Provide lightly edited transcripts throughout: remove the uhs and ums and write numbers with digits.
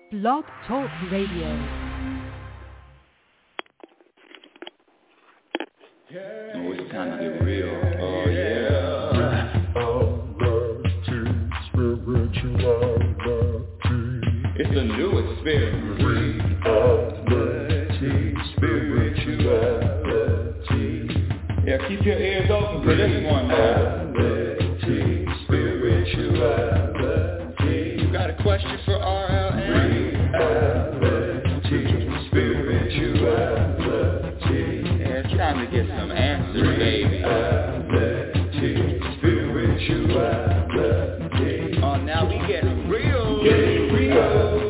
Blog Talk Radio. Oh, it's time to get real. Oh, yeah. It's a new experience. Spirituality. Yeah, keep your ears open for this one, man. Spirituality. You got a question for RLN? Spirituality. Yeah, it's time to get some answers, baby. Spirituality. Oh, now we getting real. Getting real.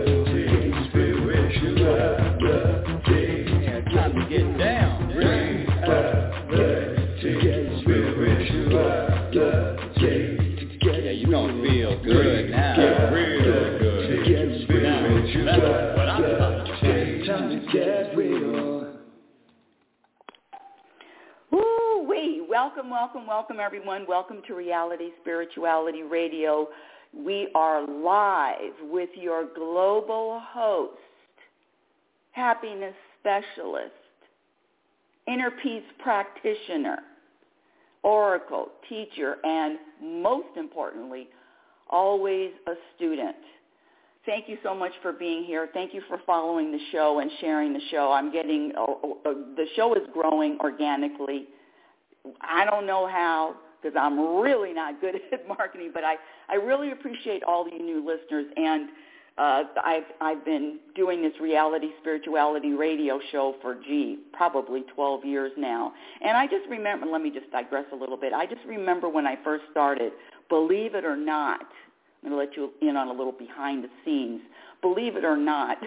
Spirituality. Yeah, it's time to get down. Yeah, you gonna feel good now. Get real good. Get spiritual. That's what I'm talking about. Time to get real. Woo-wee. Welcome, everyone. Welcome to Reality Spirituality Radio. We are live with your global host, happiness specialist, inner peace practitioner, oracle, teacher, and most importantly, always a student. Thank you so much for being here. Thank you for following the show and sharing the show. The show is growing organically. I don't know how, because I'm really not good at marketing, but I really appreciate all you new listeners. And I've been doing this Reality Spirituality Radio show for, probably 12 years now. And I just remember, let me just digress a little bit. I just remember when I first started, believe it or not, I'm going to let you in on a little behind the scenes. Believe it or not,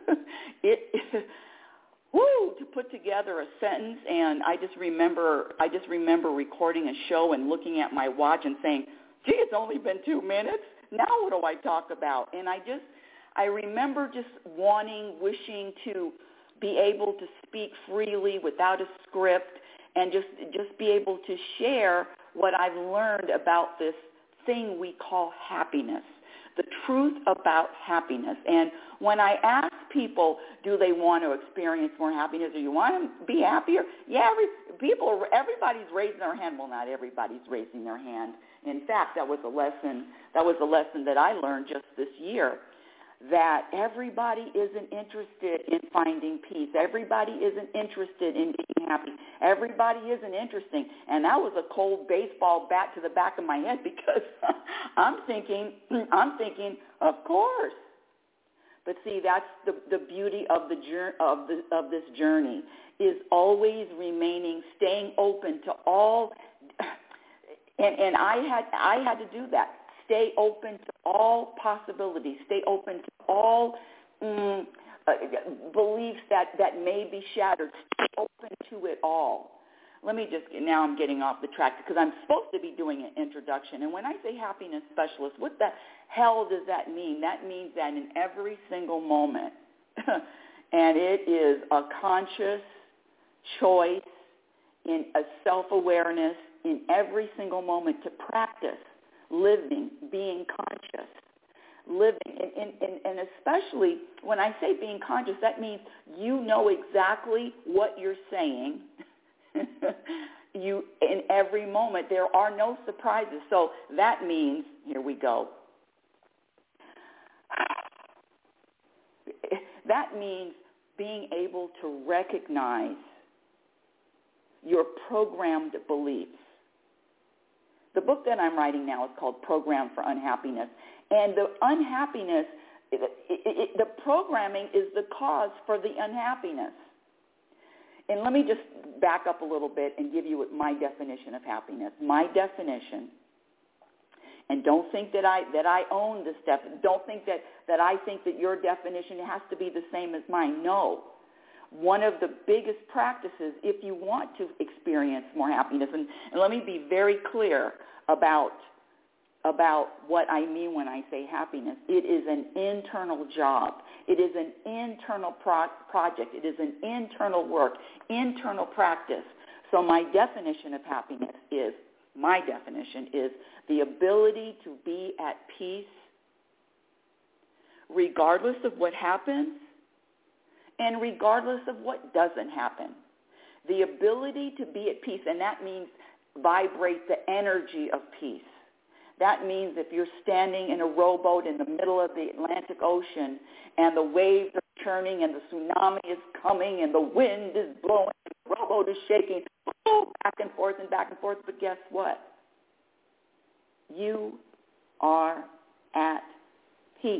to put together a sentence, and I just remember recording a show and looking at my watch and saying, gee, it's only been 2 minutes. Now what do I talk about? And I remember just wishing to be able to speak freely without a script and just be able to share what I've learned about this thing we call happiness, the truth about happiness. And when I ask people, do they want to experience more happiness, or you want to be happier? Yeah, everybody's raising their hand. Well, not everybody's raising their hand. In fact, that was a lesson that I learned just this year, that everybody isn't interested in finding peace. Everybody isn't interested in being happy. Everybody isn't interesting. And that was a cold baseball bat to the back of my head, because I'm thinking, of course. But see, that's the beauty of this journey, is always staying open to all. And I had to do that. Stay open to all possibilities. Stay open to all beliefs that may be shattered. Stay open to it all. Now I'm getting off the track, because I'm supposed to be doing an introduction. And when I say happiness specialist, what the hell does that mean? That means that in every single moment, and it is a conscious choice, in a self-awareness in every single moment to practice living, being conscious, living. And especially when I say being conscious, that means you know exactly what you're saying. In every moment, there are no surprises. So that means, here we go. That means being able to recognize your programmed beliefs. The book that I'm writing now is called Program for Unhappiness. And the unhappiness, the programming is the cause for the unhappiness. And let me just back up a little bit and give you my definition of happiness. My definition, and don't think that I own this definition. Don't think that I think that your definition has to be the same as mine. No. One of the biggest practices, if you want to experience more happiness, and let me be very clear about what I mean when I say happiness. It is an internal job. It is an internal project. It is an internal work, internal practice. So my definition of happiness is the ability to be at peace regardless of what happens and regardless of what doesn't happen. The ability to be at peace, and that means vibrate the energy of peace. That means if you're standing in a rowboat in the middle of the Atlantic Ocean and the waves are churning and the tsunami is coming and the wind is blowing and the rowboat is shaking, back and forth, but guess what? You are at peace.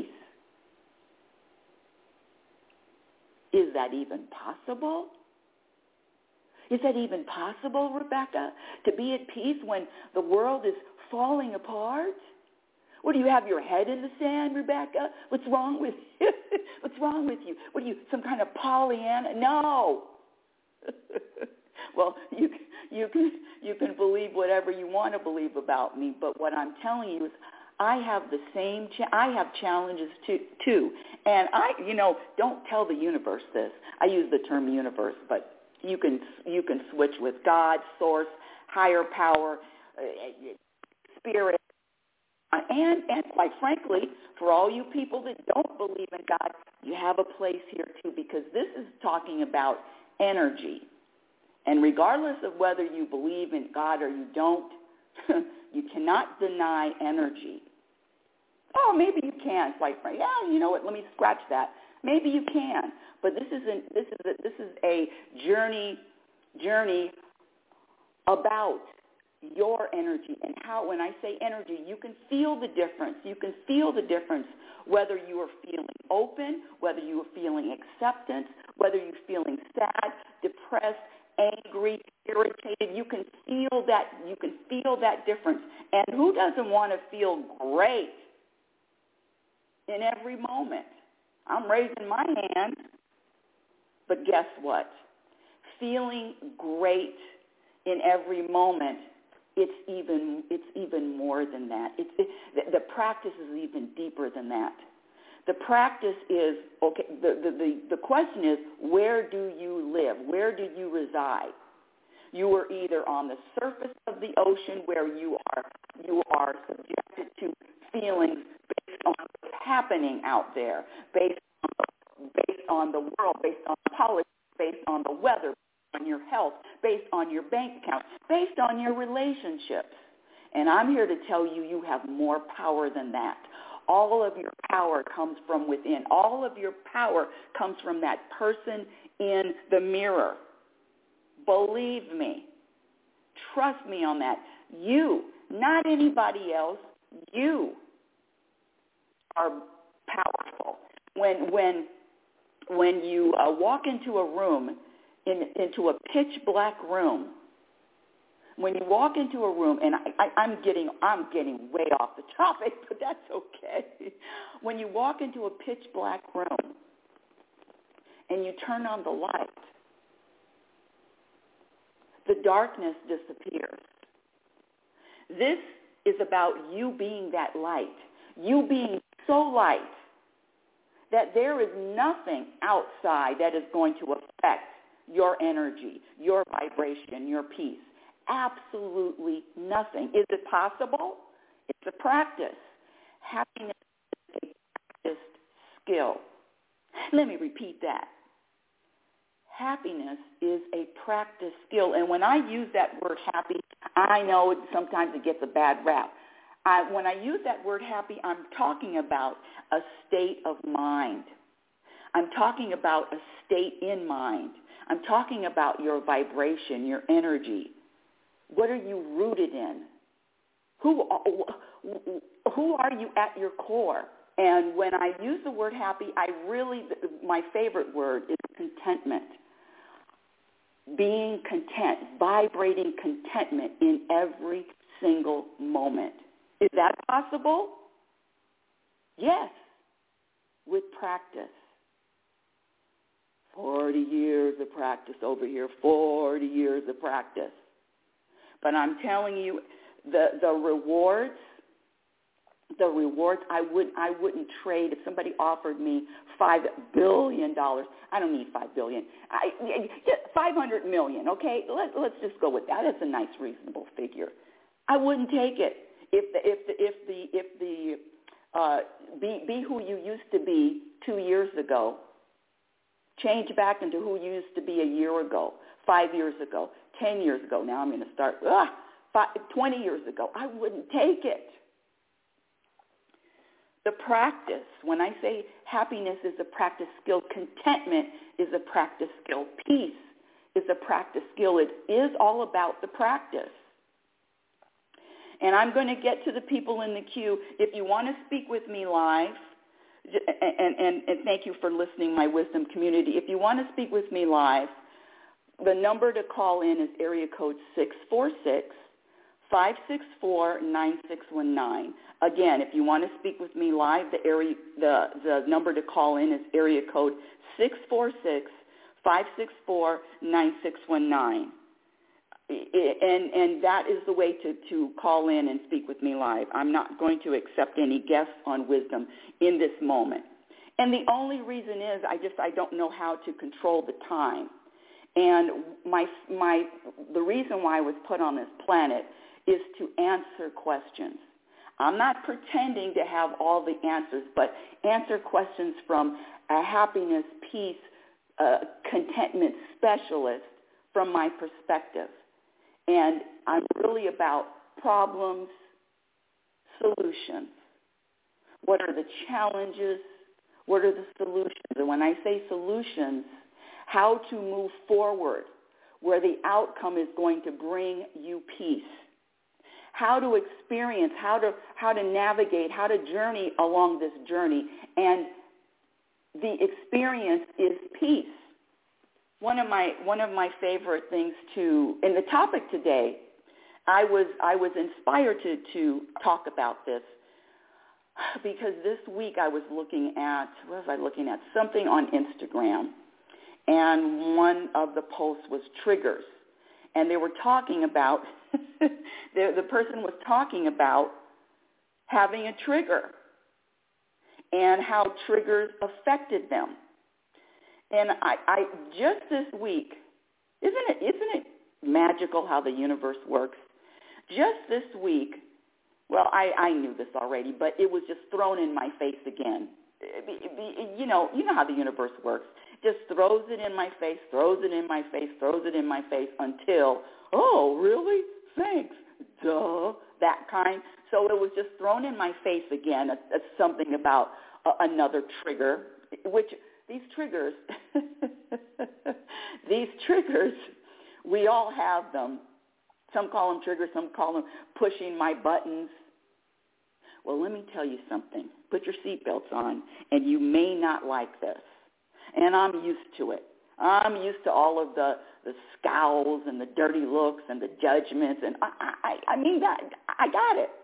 Is that even possible? Is that even possible, Rebecca, to be at peace when the world is falling apart? What, do you have your head in the sand, Rebecca? What's wrong with you? What's wrong with you? What are you, some kind of Pollyanna? No. Well, you can believe whatever you want to believe about me, but what I'm telling you is I have the same. I have challenges too, and don't tell the universe this. I use the term universe, but you can switch with God, source, higher power, spirit, and quite frankly, for all you people that don't believe in God, you have a place here too, because this is talking about energy. And regardless of whether you believe in God or you don't, you cannot deny energy. Oh, maybe you can, quite frankly. Yeah, you know what? Let me scratch that. Maybe you can, but this is a journey about your energy and how. When I say energy, you can feel the difference. You can feel the difference whether you are feeling open, whether you are feeling acceptance, whether you're feeling sad, depressed, angry, irritated. You can feel that. You can feel that difference. And who doesn't want to feel great in every moment? I'm raising my hand. But guess what? Feeling great in every moment, it's even more than that. The practice is even deeper than that. The practice is, okay, the question is, where do you live? Where do you reside? You are either on the surface of the ocean where you are subjected to feelings based on what's happening out there, based on the world, based on politics, based on the weather, based on your health, based on your bank account, based on your relationships. And I'm here to tell you, you have more power than that. All of your power comes from within. All of your power comes from that person in the mirror. Believe me. Trust me on that. You, not anybody else, you are powerful. When you walk into a room, into a pitch black room, when you walk into a room, and I'm getting way off the topic, but that's okay. When you walk into a pitch black room and you turn on the light, the darkness disappears. This is about you being that light, you being so light that there is nothing outside that is going to affect your energy, your vibration, your peace. Absolutely nothing. Is it possible? It's a practice. Happiness is a practiced skill. Let me repeat that. Happiness is a practice skill. And when I use that word happy, I know sometimes it gets a bad rap. When I use that word happy, I'm talking about a state of mind. I'm talking about a state in mind. I'm talking about your vibration, your energy. What are you rooted in? Who are you at your core? And when I use the word happy, my favorite word is contentment. Being content, vibrating contentment in every single moment. Is that possible? Yes, with practice. 40 years of practice over here, 40 years of practice. But I'm telling you, the rewards I wouldn't trade. If somebody offered me $5 billion, I don't need $5 billion. 500 million, okay? Let's just go with that. That's a nice, reasonable figure. I wouldn't take it if the be who you used to be 2 years ago. Change back into who you used to be a year ago, 5 years ago, 10 years ago. Now I'm going to start 20 years ago. I wouldn't take it. The practice, when I say happiness is a practice skill, contentment is a practice skill, peace is a practice skill. It is all about the practice. And I'm going to get to the people in the queue. If you want to speak with me live, and thank you for listening, my wisdom community. If you want to speak with me live, the number to call in is area code 646-564-9619. Again, if you want to speak with me live, the number to call in is area code 646-564-9619. And that is the way to call in and speak with me live. I'm not going to accept any guests on wisdom in this moment. And the only reason is I don't know how to control the time. And the reason why I was put on this planet is to answer questions. I'm not pretending to have all the answers, but answer questions from a happiness, peace, contentment specialist from my perspective. And I'm really about problems, solutions. What are the challenges? What are the solutions? And when I say solutions, how to move forward where the outcome is going to bring you peace. How to experience, how to navigate, how to journey along this journey. And the experience is peace. One of my favorite things in the topic today, I was inspired to talk about this because this week I was looking at, something on Instagram, and one of the posts was triggers. And they were talking about, the person was talking about having a trigger and how triggers affected them. And I just this week, isn't it magical how the universe works? Just this week, well, I knew this already, but it was just thrown in my face again. You know how the universe works. Just throws it in my face, throws it in my face, throws it in my face until, oh, really? Thanks. Duh. That kind. So it was just thrown in my face again, something about another trigger, which these triggers, we all have them. Some call them triggers, some call them pushing my buttons. Well, let me tell you something. Put your seatbelts on, and you may not like this. And I'm used to it. I'm used to all of the scowls and the dirty looks and the judgments, and I mean that. I got it.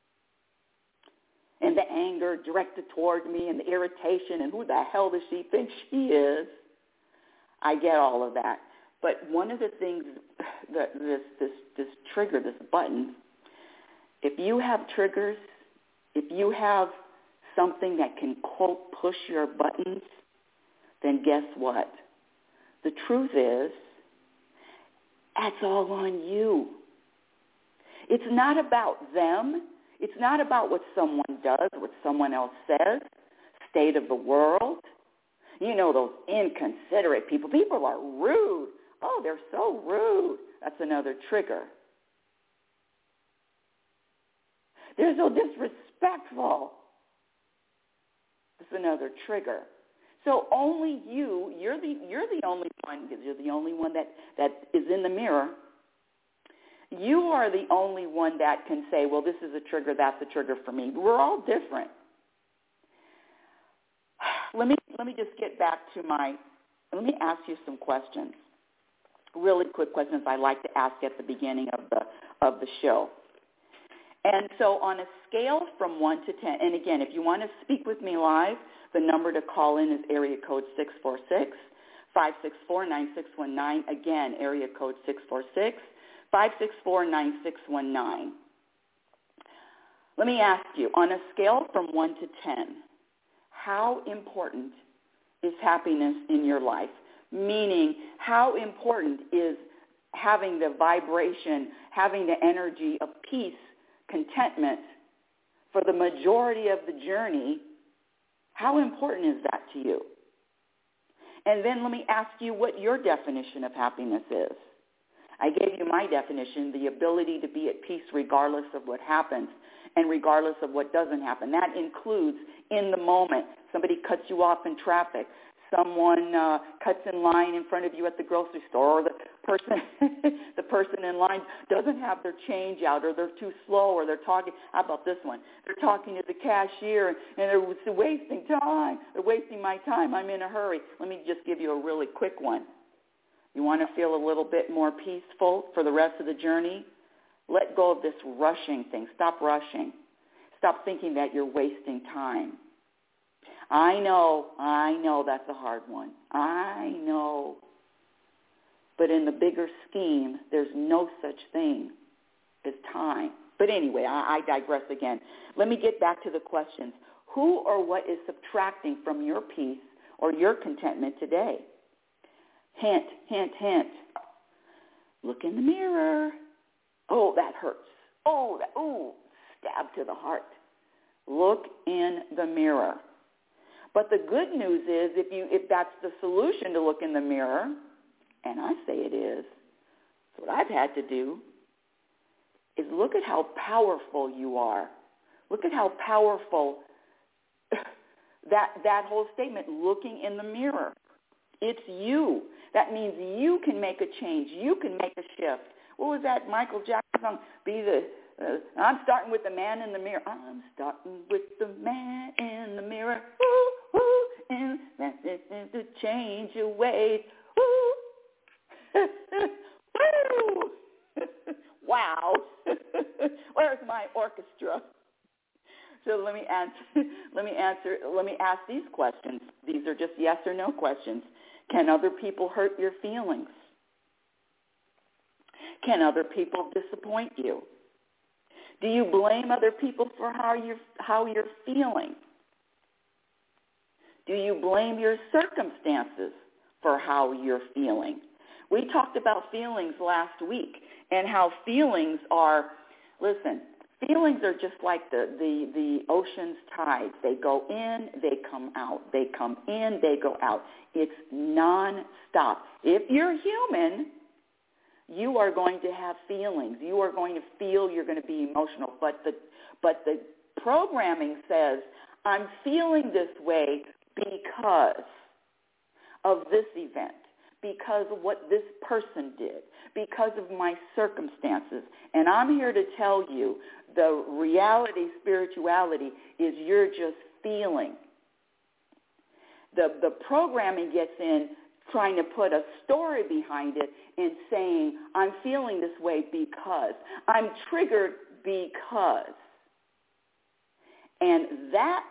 And the anger directed toward me and the irritation and who the hell does she think she is? I get all of that. But one of the things that this trigger, this button, if you have triggers, if you have something that can, quote, push your buttons, then guess what? The truth is, that's all on you. It's not about them. It's not about what someone does, what someone else says, state of the world. You know, those inconsiderate people. People are rude. Oh, they're so rude. That's another trigger. They're so disrespectful. That's another trigger. So only you're the only one, because you're the only one that is in the mirror. You are the only one that can say, well, this is a trigger, that's a trigger for me. We're all different. Let me just get back to let me ask you some questions. Really quick questions I like to ask at the beginning of the show. And so on a scale from 1 to 10, and again, if you want to speak with me live, the number to call in is area code 646-564-9619. Again, area code 646-564-9619. Let me ask you, on a scale from 1 to 10, how important is happiness in your life? Meaning, how important is having the vibration, having the energy of peace, contentment for the majority of the journey, how important is that to you? And then let me ask you what your definition of happiness is. I gave you my definition, the ability to be at peace regardless of what happens and regardless of what doesn't happen. That includes in the moment. Somebody cuts you off in traffic. Someone cuts in line in front of you at the grocery store, or the person in line doesn't have their change out, or they're too slow, or they're talking. How about this one? They're talking to the cashier, and they're wasting time. They're wasting my time. I'm in a hurry. Let me just give you a really quick one. You want to feel a little bit more peaceful for the rest of the journey? Let go of this rushing thing. Stop rushing. Stop thinking that you're wasting time. I know that's a hard one. I know. But in the bigger scheme, there's no such thing as time. But anyway, I digress again. Let me get back to the questions. Who or what is subtracting from your peace or your contentment today? Hint, hint, hint. Look in the mirror. Oh, that hurts. Oh, stab to the heart. Look in the mirror. But the good news is if that's the solution to look in the mirror, and I say it is, what I've had to do is look at how powerful you are. Look at how powerful that whole statement, looking in the mirror. It's you. That means you can make a change. You can make a shift. What was that Michael Jackson song? I'm starting with the man in the mirror. I'm starting with the man in the mirror. Ooh, ooh, and that's it to change your ways. Ooh. Woo. Wow. Where's my orchestra? So let me ask these questions. These are just yes or no questions. Can other people hurt your feelings? Can other people disappoint you? Do you blame other people for how you're feeling? Do you blame your circumstances for how you're feeling? We talked about feelings last week and how feelings are, listen, feelings are just like the ocean's tides. They go in, they come out. They come in, they go out. It's nonstop. If you're human, you are going to have feelings. You are going to feel. You're going to be emotional. But the programming says, I'm feeling this way because of this event, because of what this person did, because of my circumstances. And I'm here to tell you the reality, spirituality, is you're just feeling. The programming gets in trying to put a story behind it and saying, I'm feeling this way because. I'm triggered because. And that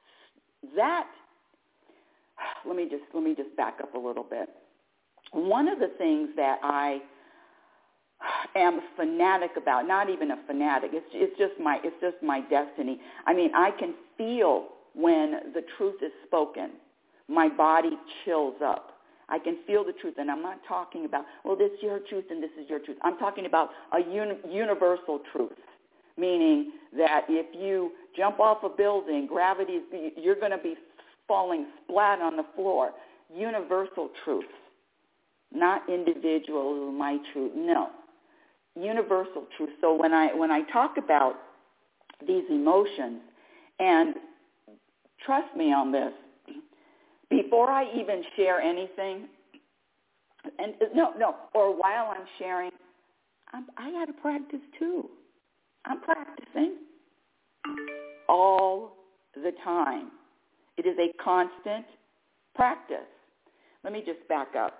let me just back up a little bit. One of the things that I am fanatic about, not even a fanatic, it's just my destiny. I mean, I can feel when the truth is spoken. My body chills up. I can feel the truth, and I'm not talking about, well, this is your truth and this is your truth. I'm talking about a universal truth, meaning that if you jump off a building, you're going to be falling splat on the floor. Universal truth, not individual, my truth. No, universal truth. So when I talk about these emotions, and trust me on this, before I even share anything, or while I'm sharing, I got to practice too. I'm practicing all the time. It is a constant practice. Let me just back up.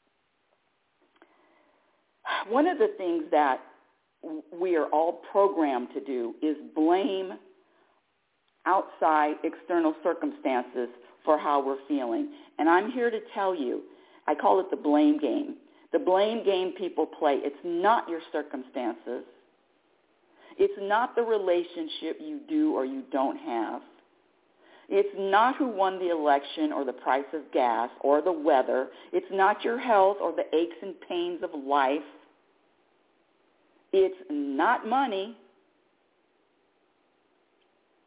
One of the things that we are all programmed to do is blame outside external circumstances for how we're feeling. And I'm here to tell you, I call it the blame game. The blame game people play. It's not your circumstances. It's not the relationship you do or you don't have. It's not who won the election or the price of gas or the weather. It's not your health or the aches and pains of life. It's not money.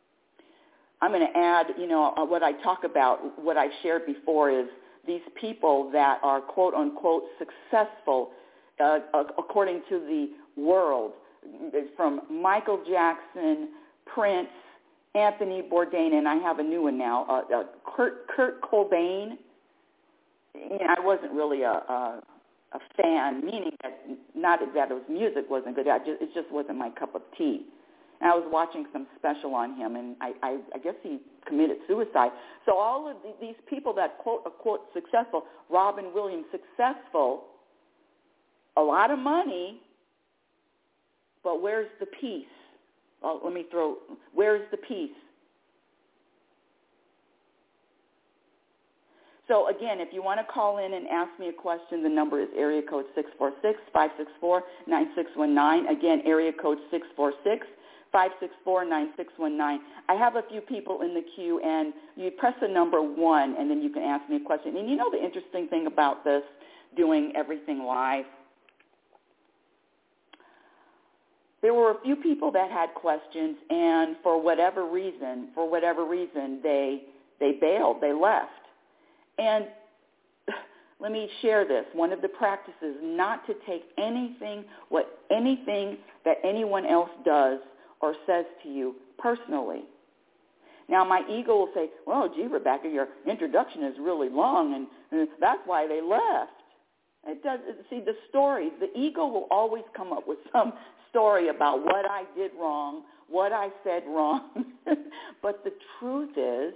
I'm going to add, what I talk about, what I've shared before is these people that are quote unquote successful according to the world, from Michael Jackson, Prince, Anthony Bourdain, and I have a new one now, Kurt Cobain. I wasn't really a fan, meaning that not that his music wasn't good. It just wasn't my cup of tea. And I was watching some special on him, and I guess he committed suicide. So all of these people that quote unquote successful, Robin Williams successful, a lot of money, but where's the peace? Well, where's the peace? So, again, if you want to call in and ask me a question, the number is area code 646-564-9619. Again, area code 646-564-9619. I have a few people in the queue, and you press the number 1, and then you can ask me a question. And the interesting thing about this, doing everything live, there were a few people that had questions, and for whatever reason, they bailed, they left. And let me share this. One of the practices, not to take anything that anyone else does or says to you personally. Now, my ego will say, well, gee, Rebecca, your introduction is really long, and that's why they left. It does. See, the stories, the ego will always come up with some story about what I did wrong, what I said wrong. But the truth is,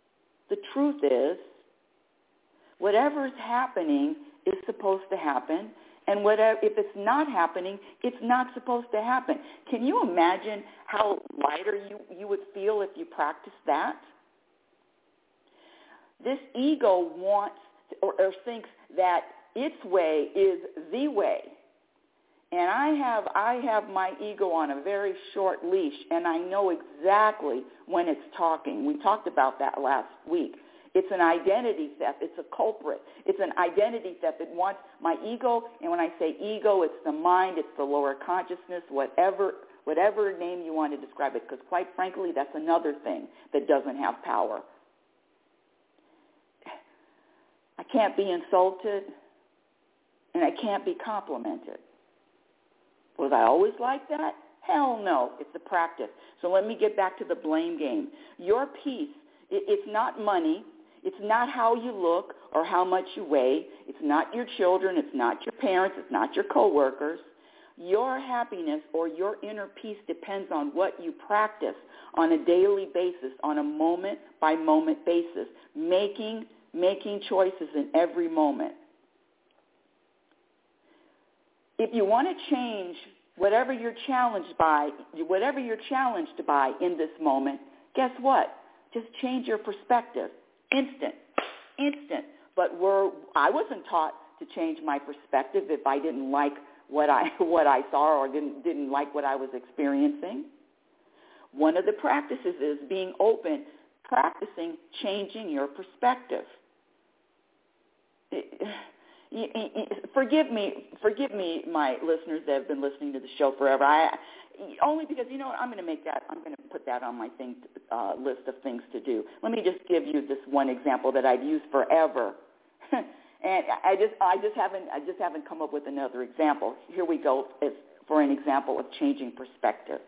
whatever is happening is supposed to happen, and if it's not happening, it's not supposed to happen. Can you imagine how lighter you would feel if you practiced that? This ego wants or thinks that its way is the way. And I have my ego on a very short leash, and I know exactly when it's talking. We talked about that last week. It's an identity theft. It's a culprit. It's an identity theft. It wants my ego, and when I say ego, it's the mind, it's the lower consciousness, whatever name you want to describe it, because quite frankly, that's another thing that doesn't have power. I can't be insulted, and I can't be complimented. Was I always like that? Hell no. It's a practice. So let me get back to the blame game. Your peace, it's not money. It's not how you look or how much you weigh. It's not your children. It's not your parents. It's not your coworkers. Your happiness or your inner peace depends on what you practice on a daily basis, on a moment-by-moment basis, making choices in every moment. If you want to change whatever you're challenged by in this moment, guess what? Just change your perspective. Instant. But I wasn't taught to change my perspective if I didn't like what I saw or didn't like what I was experiencing. One of the practices is being open, practicing changing your perspective. Forgive me, my listeners that have been listening to the show forever. Only because, I'm going to put that on my list of things to do. Let me just give you this one example that I've used forever. And I just haven't come up with another example. Here we go for an example of changing perspective.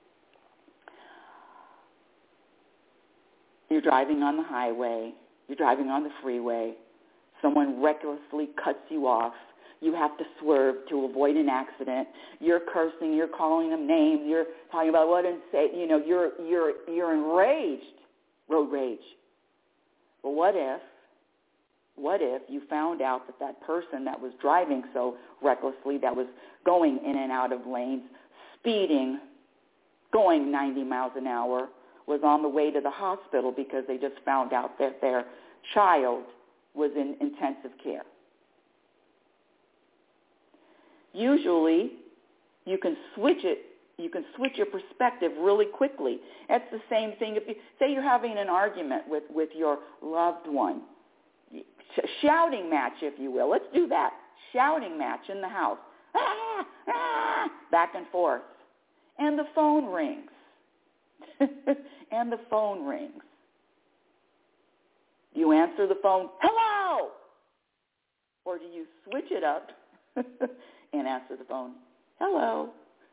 You're driving on the highway. You're driving on the freeway. Someone recklessly cuts you off. You have to swerve to avoid an accident. You're cursing. You're calling them names. You're talking about what and say. You're enraged. Road rage. Well, what if you found out that person that was driving so recklessly, that was going in and out of lanes, speeding, going 90 miles an hour, was on the way to the hospital because they just found out that their child was in intensive care? Usually, you can switch your perspective really quickly. That's the same thing if you say you're having an argument with your loved one. Shouting match, if you will. Let's do that. Shouting match in the house. Ah, ah, back and forth. And the phone rings. and the phone rings. Do you answer the phone, hello? Or do you switch it up and answer the phone, hello?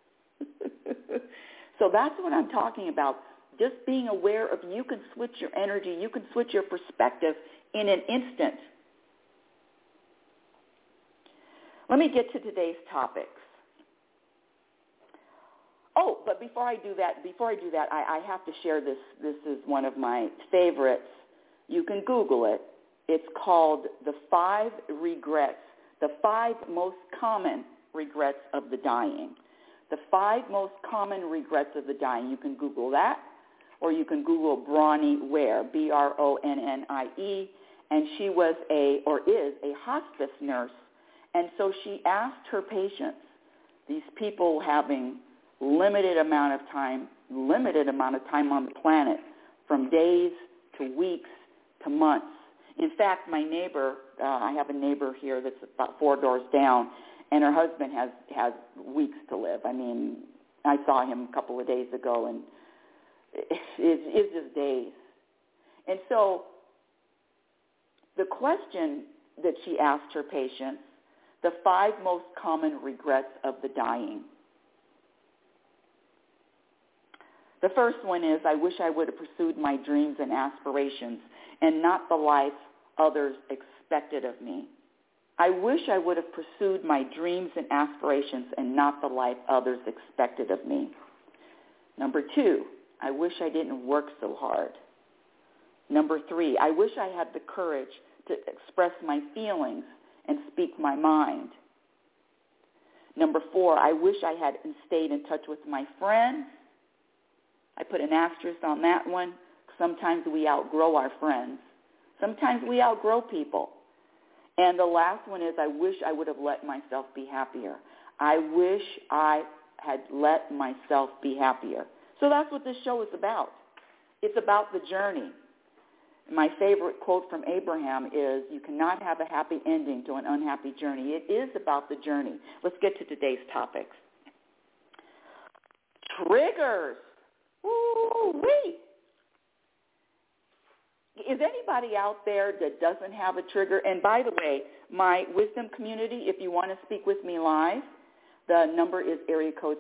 So that's what I'm talking about. Just being aware of you can switch your energy, you can switch your perspective in an instant. Let me get to today's topics. Oh, but before I do that, I have to share this. This is one of my favorites. You can Google it. It's called The 5 Regrets, the 5 most common regrets of the dying. The 5 most common regrets of the dying. You can Google that, or you can Google Bronnie Ware, Bronnie, and she was is a hospice nurse. And so she asked her patients, these people having limited amount of time on the planet, from days to weeks to months. In fact, my neighbor, I have a neighbor here that's about 4 doors down, and her husband has weeks to live. I mean, I saw him a couple of days ago, and it's just days. And so the question that she asked her patients, the 5 most common regrets of the dying. The first one is, I wish I would have pursued my dreams and aspirations and not the life others expected of me. I wish I would have pursued my dreams and aspirations and not the life others expected of me. Number 2, I wish I didn't work so hard. Number 3, I wish I had the courage to express my feelings and speak my mind. Number 4, I wish I had stayed in touch with my friends. I put an asterisk on that one. Sometimes we outgrow our friends. Sometimes we outgrow people. And the last one is, I wish I would have let myself be happier. I wish I had let myself be happier. So that's what this show is about. It's about the journey. My favorite quote from Abraham is, you cannot have a happy ending to an unhappy journey. It is about the journey. Let's get to today's topics. Triggers. Woo-wee. Is anybody out there that doesn't have a trigger? And by the way, my wisdom community, if you want to speak with me live, the number is area code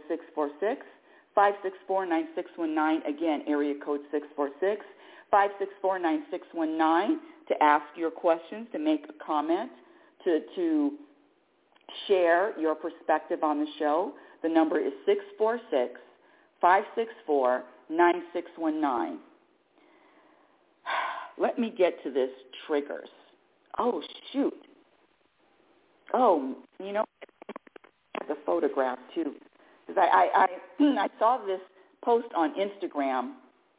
646-564-9619. Again, area code 646-564-9619 to ask your questions, to make a comment, to share your perspective on the show. The number is 646-564-9619. Let me get to this triggers. Oh, shoot. Oh, you know, I have the photograph, too. Because I saw this post on Instagram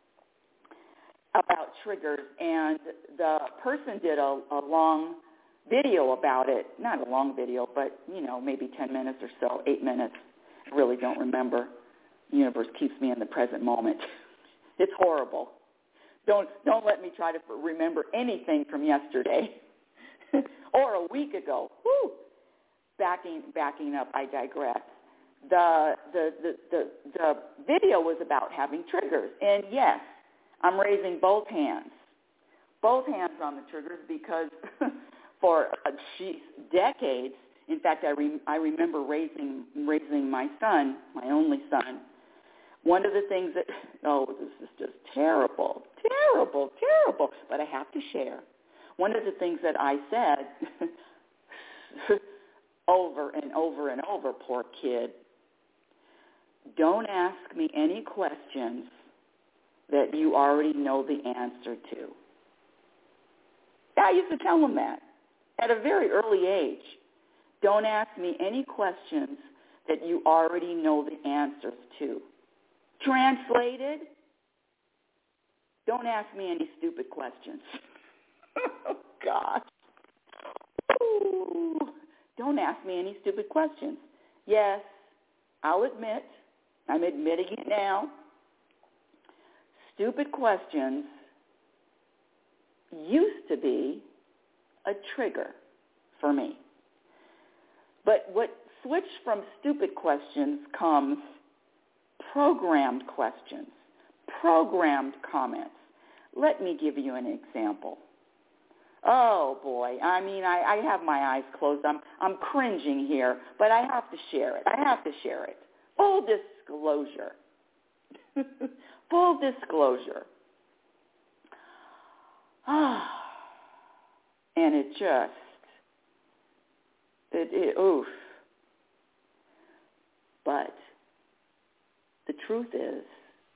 about triggers, and the person did a long video about it. Not a long video, but, you know, maybe 10 minutes or so, 8 minutes. I really don't remember. The universe keeps me in the present moment. It's horrible. Don't let me try to remember anything from yesterday or a week ago. Whew. Backing up, I digress. The video was about having triggers, and yes, I'm raising both hands on the triggers, because for decades, in fact, I remember raising my son, my only son. One of the things that, this is just terrible, but I have to share. One of the things that I said over and over and over, poor kid, don't ask me any questions that you already know the answer to. I used to tell him that at a very early age. Don't ask me any questions that you already know the answers to. Translated, don't ask me any stupid questions. Oh, gosh. Ooh. Don't ask me any stupid questions. Yes, I'll admit, I'm admitting it now, stupid questions used to be a trigger for me. But what switched from stupid questions comes programmed questions, programmed comments. Let me give you an example. Oh, boy. I mean, I have my eyes closed. I'm cringing here, but I have to share it. Full disclosure. Full disclosure. And it just, oof. But the truth is,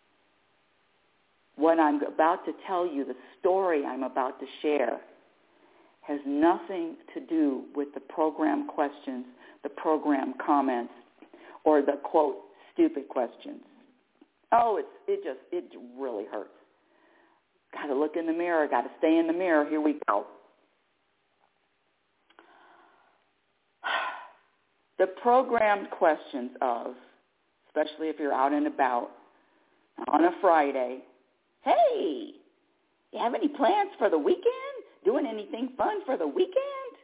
what I'm about to tell you, the story I'm about to share, has nothing to do with the program questions, the program comments, or the, quote, stupid questions. Oh, it really hurts. Got to look in the mirror, got to stay in the mirror. Here we go. The programmed questions of, especially if you're out and about on a Friday, hey, you have any plans for the weekend? Doing anything fun for the weekend?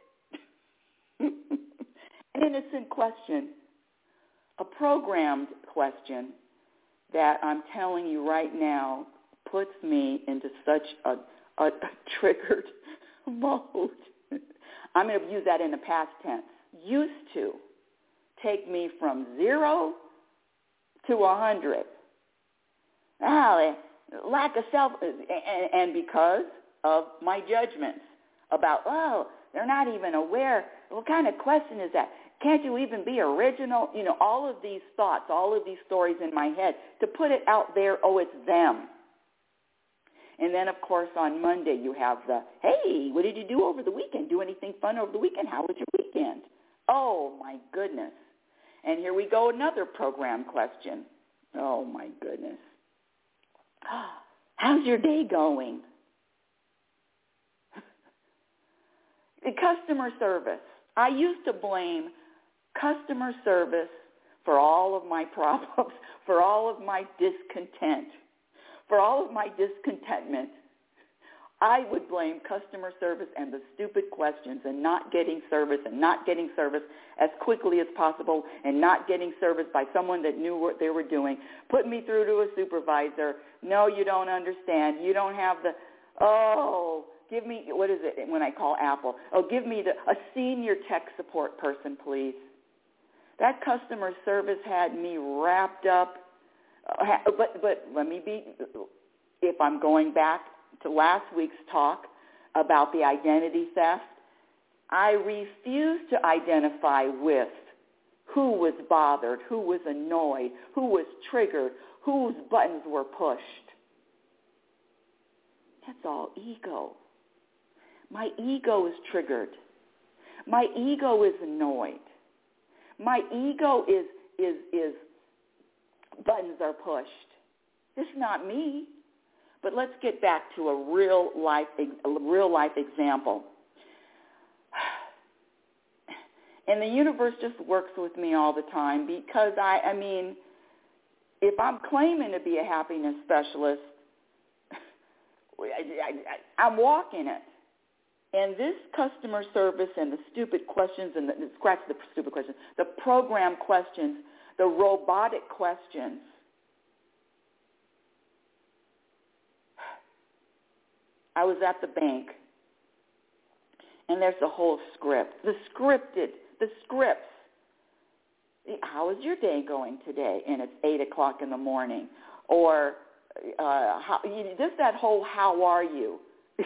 An innocent question, a programmed question that I'm telling you right now puts me into such a triggered mode. I'm going to use that in the past tense. Used to take me from 0 to 100. Lack of self, and because of my judgments about, oh, they're not even aware. What kind of question is that? Can't you even be original? You know, all of these thoughts, all of these stories in my head, to put it out there, oh, it's them. And then, of course, on Monday you have the, hey, what did you do over the weekend? Do anything fun over the weekend? How was your weekend? Oh, my goodness. And here we go, another program question. Oh, my goodness. How's your day going? The customer service. I used to blame customer service for all of my problems, for all of my discontent, for all of my discontentment. I would blame customer service and the stupid questions and not getting service as quickly as possible and not getting service by someone that knew what they were doing. Put me through to a supervisor. No, you don't understand. You don't have the, give me, what is it when I call Apple? Oh, give me a senior tech support person, please. That customer service had me wrapped up. But let me be, if I'm going back to last week's talk about the identity theft, I refuse to identify with who was bothered, who was annoyed, who was triggered, whose buttons were pushed. That's all ego. My ego is triggered. My ego is annoyed. My ego is buttons are pushed. It's not me. But let's get back to a real life example. And the universe just works with me all the time because I mean, if I'm claiming to be a happiness specialist, I'm walking it. And this customer service and the stupid questions and scratch the stupid questions, the program questions, the robotic questions, I was at the bank, and there's a whole script. The scripts. How is your day going today? And it's 8 o'clock in the morning. Or just that whole how are you?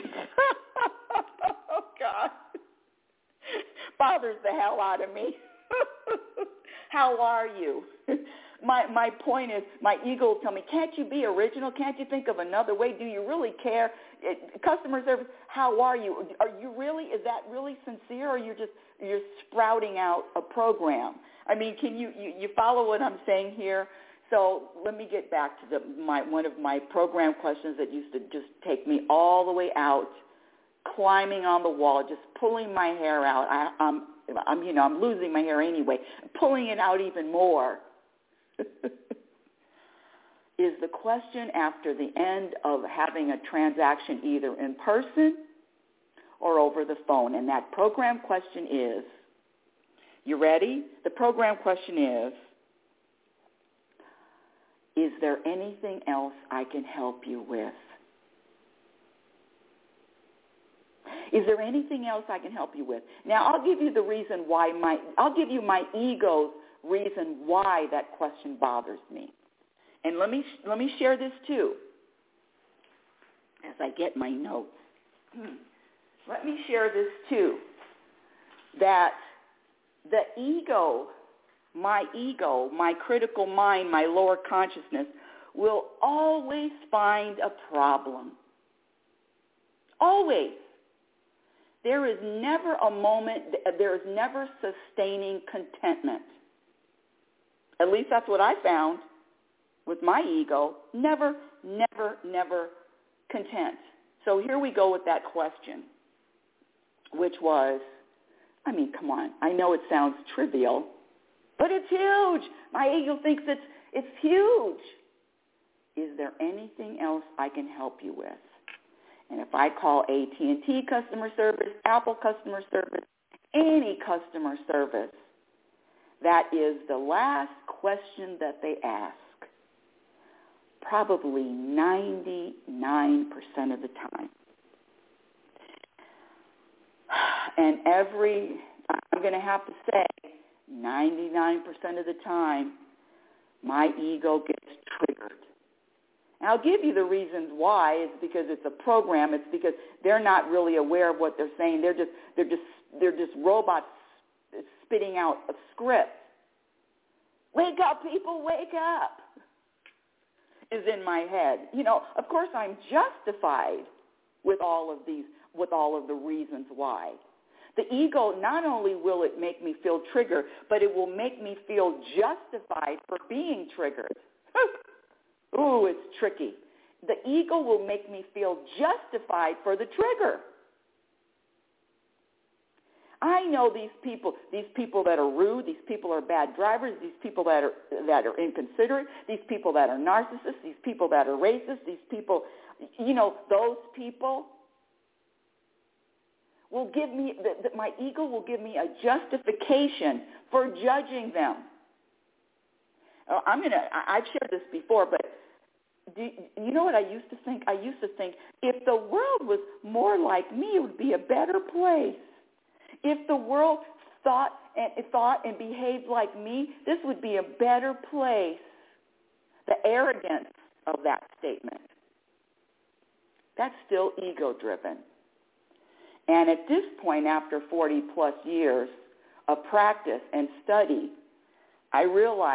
Oh, God. Bothers the hell out of me. How are you? My point is, my ego will tell me, can't you be original? Can't you think of another way? Do you really care? Customer service, how are you? Are you really, is that really sincere, or you're sprouting out a program? I mean, can you follow what I'm saying here? So let me get back to one of my program questions that used to just take me all the way out, climbing on the wall, just pulling my hair out. I'm losing my hair anyway, pulling it out even more. Is the question after the end of having a transaction either in person or over the phone. And that program question is, you ready? The program question Is there anything else I can help you with? Is there anything else I can help you with? Now, I'll give you the reason why I'll give you my ego's reason why that question bothers me. And let me share this too as I get my notes. Let me share this too, that the ego, my critical mind, my lower consciousness, will always find a problem. Always. There is never a moment, there is never sustaining contentment. At least that's what I found with my ego. Never content. So here we go with that question, which was, I mean, come on. I know it sounds trivial, but it's huge. My ego thinks it's huge. Is there anything else I can help you with? And if I call AT&T customer service, Apple customer service, any customer service, that is the last question that they ask, probably 99% of the time. And I'm going to have to say, 99% of the time, my ego gets triggered. And I'll give you the reasons why. It's because it's a program. It's because they're not really aware of what they're saying. They're just robots spitting out a script. Wake up, people, wake up, is in my head. You know, of course I'm justified with all of the reasons why. The ego, not only will it make me feel triggered, but it will make me feel justified for being triggered. Ooh, it's tricky. The ego will make me feel justified for the trigger. I know these people that are rude, these people are bad drivers, these people that are inconsiderate, these people that are narcissists, these people that are racist, these people, you know, those people will give me, my ego will give me a justification for judging them. I've shared this before, but you know what I used to think? I used to think if the world was more like me, it would be a better place. If the world thought and behaved like me, this would be a better place. The arrogance of that statement. That's still ego-driven. And at this point, after 40-plus years of practice and study, I've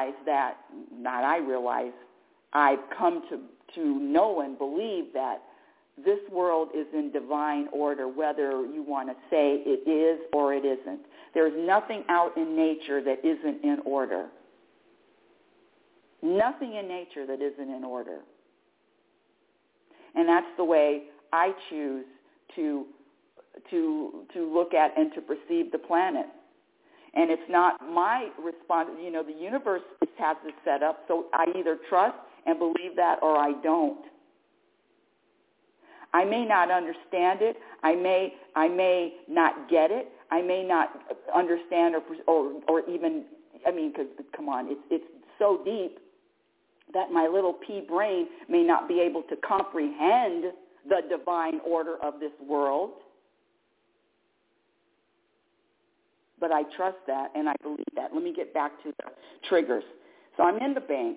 come to know and believe that this world is in divine order, whether you want to say it is or it isn't. There's nothing out in nature that isn't in order. Nothing in nature that isn't in order. And that's the way I choose to look at and to perceive the planet. And it's not my response. You know, the universe has this set up, so I either trust and believe that or I don't. I may not understand it. I may not get it. I may not understand or even, I mean, because, come on, it's so deep that my little pea brain may not be able to comprehend the divine order of this world. But I trust that and I believe that. Let me get back to the triggers. So I'm in the bank.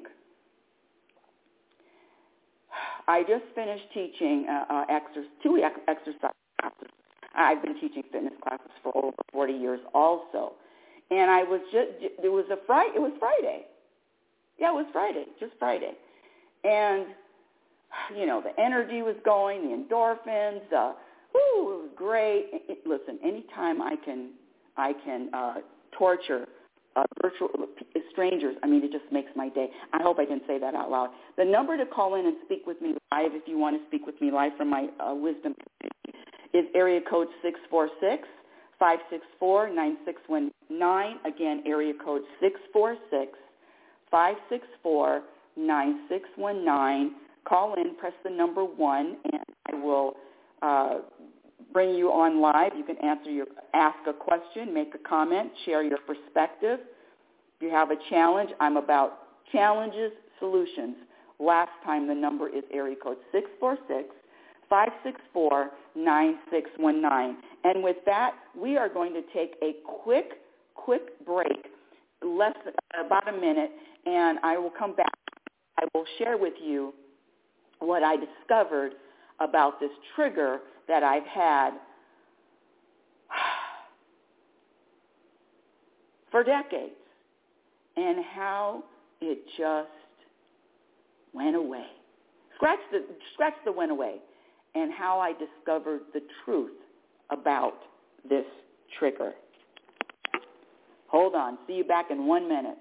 I just finished teaching two exercise classes. I've been teaching fitness classes for over 40 years also. And it was Friday. Yeah, it was Friday, just Friday. And, you know, the energy was going, the endorphins, it was great. Listen, anytime I can torture virtual strangers, I mean, it just makes my day. I hope I didn't say that out loud. The number to call in and speak with me live, if you want to speak with me live from my wisdom, is area code 646-564-9619. Again, area code 646-564-9619. Call in, press the number 1, and I will bring you on live. You can ask a question, make a comment, share your perspective. If you have a challenge, I'm about challenges, solutions. Last time, the number is area code 646-564-9619. And with that, we are going to take a quick break, about a minute, and I will come back. I will share with you what I discovered about this trigger that I've had for decades and how it just went away. Scratch the went away, and how I discovered the truth about this trigger. Hold on. See you back in 1 minute.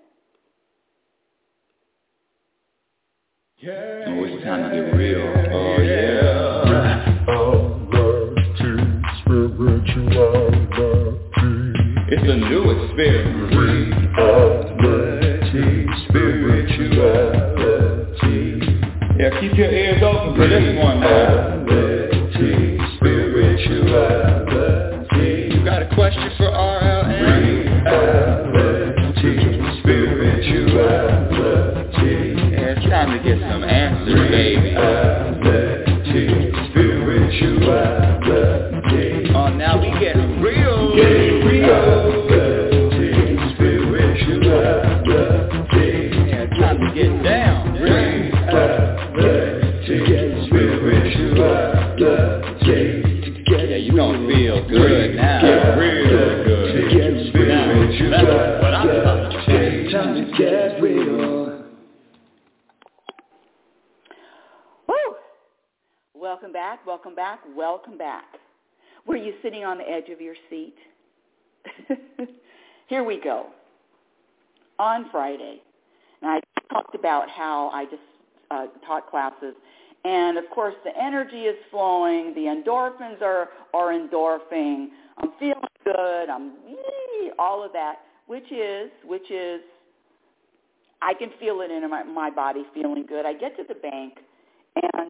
Oh, it's time to get real. Oh, yeah. It's a new experience. Spirituality. Yeah, keep your ears open for this one now. Spirituality. You got a question for RLN? Spirituality. Yeah, it's time to get some answers, baby. Spirituality. Oh, now we getting real. Yeah, it's time to get down. Yeah, you gonna feel good now. Real good. Now, that's what I'm talking about. Time to get real. Woo! Welcome back. Were you sitting on the edge of your seat? Here we go. On Friday, and I talked about how I just taught classes, and of course the energy is flowing, the endorphins are endorphing, I'm feeling good, all of that, which is I can feel it in my body feeling good. I get to the bank and,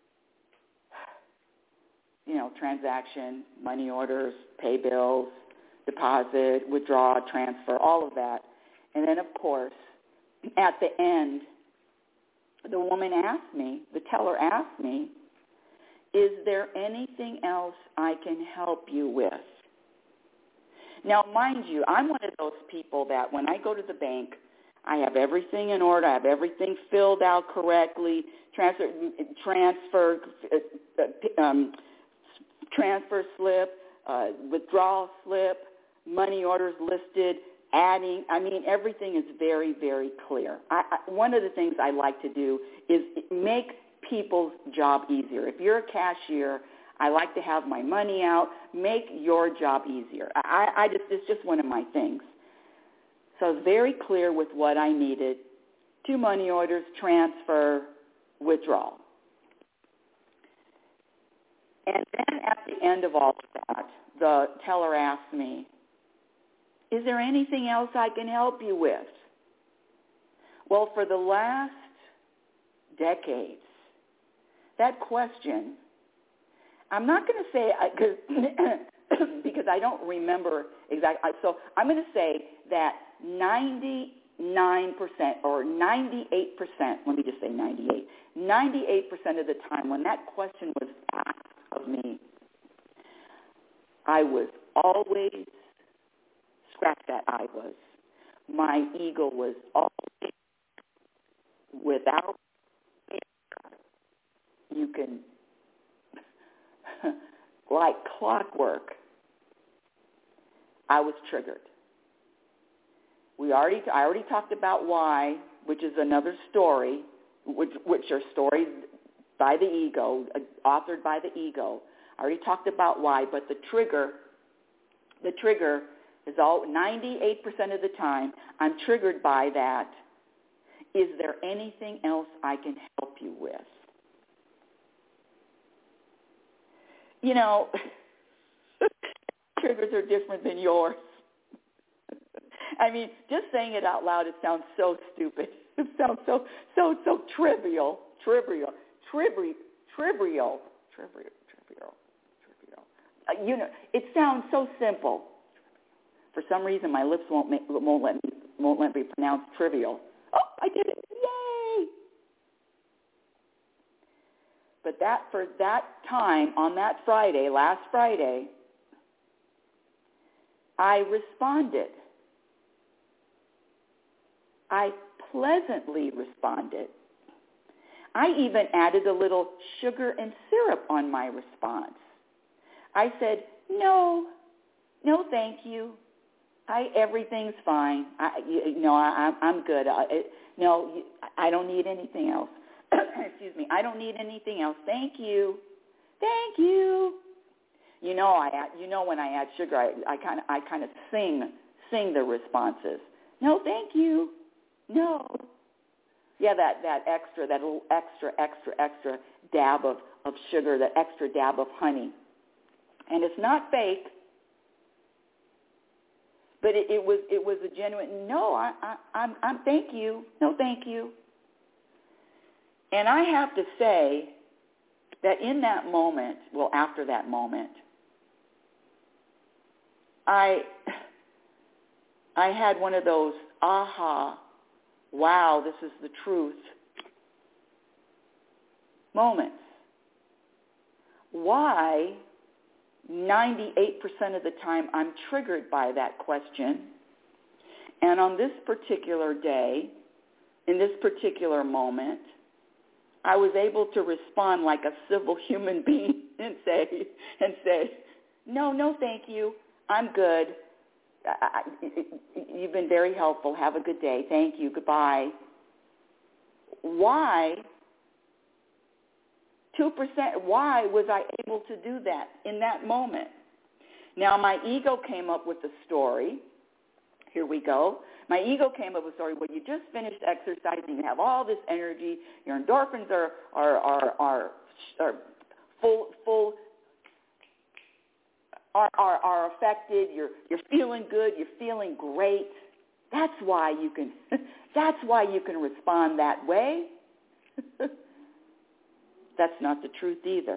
transaction, money orders, pay bills, deposit, withdraw, transfer, all of that. And then, of course, at the end, the woman asked me, the teller asked me, is there anything else I can help you with? Now, mind you, I'm one of those people that when I go to the bank, I have everything in order. I have everything filled out correctly, transfer slip, withdrawal slip, money orders listed, adding. Everything is very, very clear. One of the things I like to do is make people's job easier. If you're a cashier, I like to have my money out, make your job easier. It's just one of my things. So I was very clear with what I needed. 2 money orders, transfer, withdrawal. And then at the end of all of that, the teller asked me, is there anything else I can help you with? Well, for the last decades, that question, I'm not going to say, because I don't remember exactly, so I'm going to say that 99% or 98%, let me just say 98% of the time when that question was asked of me, I was always, scratch that, my ego was always, without, you can, like clockwork, I was triggered. I already talked about why, which is another story, which are stories by the ego, authored by the ego. I already talked about why, but the trigger is all 98% of the time I'm triggered by that. Is there anything else I can help you with? Triggers are different than yours. Just saying it out loud, it sounds so stupid. It sounds so trivial. It sounds so simple. For some reason, my lips won't let me pronounce trivial. Oh, I did it! Yay! that time on that Friday, last Friday, I responded. I pleasantly responded. I even added a little sugar and syrup on my response. I said, no, thank you. Everything's fine. I'm good. I don't need anything else. Excuse me. I don't need anything else. Thank you. Thank you. When I add sugar, I kind of sing the responses. No, thank you. No. Yeah, that little extra dab of sugar, that extra dab of honey. And it's not fake, but it was a genuine, no, I'm thank you. No, thank you. And I have to say that in that moment, after that moment, I had one of those aha, wow, this is the truth moments. Why 98% of the time I'm triggered by that question, and on this particular day, in this particular moment, I was able to respond like a civil human being and say, no, thank you. I'm good. You've been very helpful. Have a good day. Thank you. Goodbye. Why 2%? Why was I able to do that in that moment? Now, my ego came up with the story. Here we go. My ego came up with a story. Well, you just finished exercising. You have all this energy. Your endorphins are full. Are affected. You're feeling good. You're feeling great. That's why you can. That's why you can respond that way. That's not the truth either.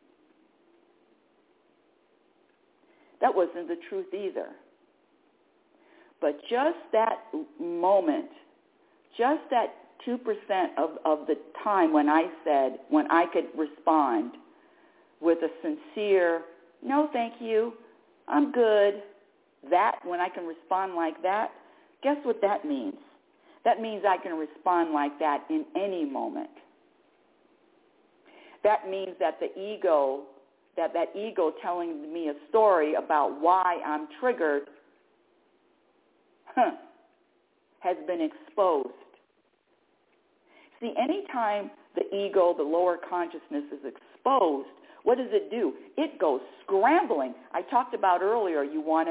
That wasn't the truth either. But just that moment, just that 2% of the time when I could respond with a sincere, no, thank you, I'm good. That, when I can respond like that, guess what that means? That means I can respond like that in any moment. That means that the ego, that ego telling me a story about why I'm triggered, has been exposed. See, anytime the ego, the lower consciousness is exposed, what does it do? It goes scrambling. I talked about earlier, you walk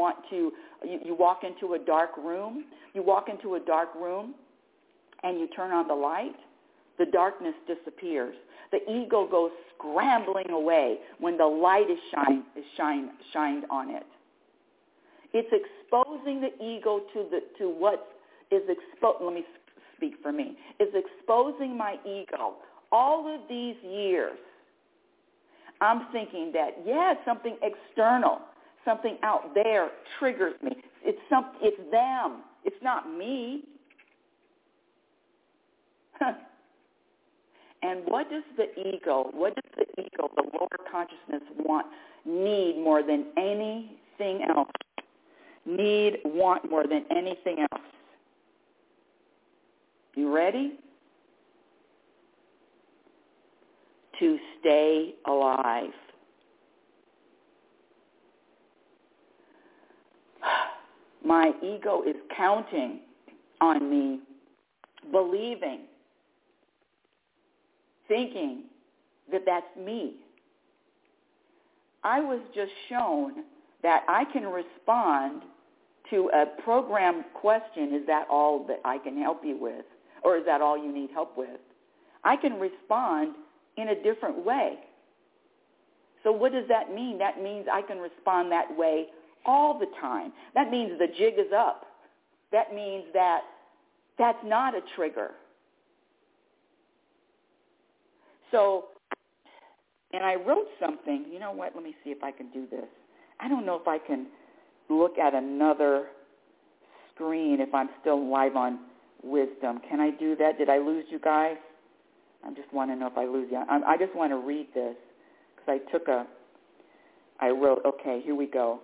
into a dark room. You walk into a dark room and you turn on the light. The darkness disappears. The ego goes scrambling away when the light is shined on it. It's exposing the ego to what is exposed. Let me speak for me. Is exposing my ego. All of these years, I'm thinking that, something external, something out there triggers me. It's them. It's not me. And what does the ego, the lower consciousness need more than anything else? Want more than anything else. You ready? To stay alive. My ego is counting on me, believing, thinking that that's me. I was just shown that I can respond to a program question, is that all that I can help you with? Or is that all you need help with? I can respond in a different way. So what does that mean? That means I can respond that way all the time. That means the jig is up. That means that that's not a trigger. So, and I wrote something. You know what? Let me see if I can do this. I don't know if I can look at another screen if I'm still live on Wisdom. Can I do that? Did I lose you guys? I just want to know if I lose you. I just want to read this because I wrote, okay, here we go.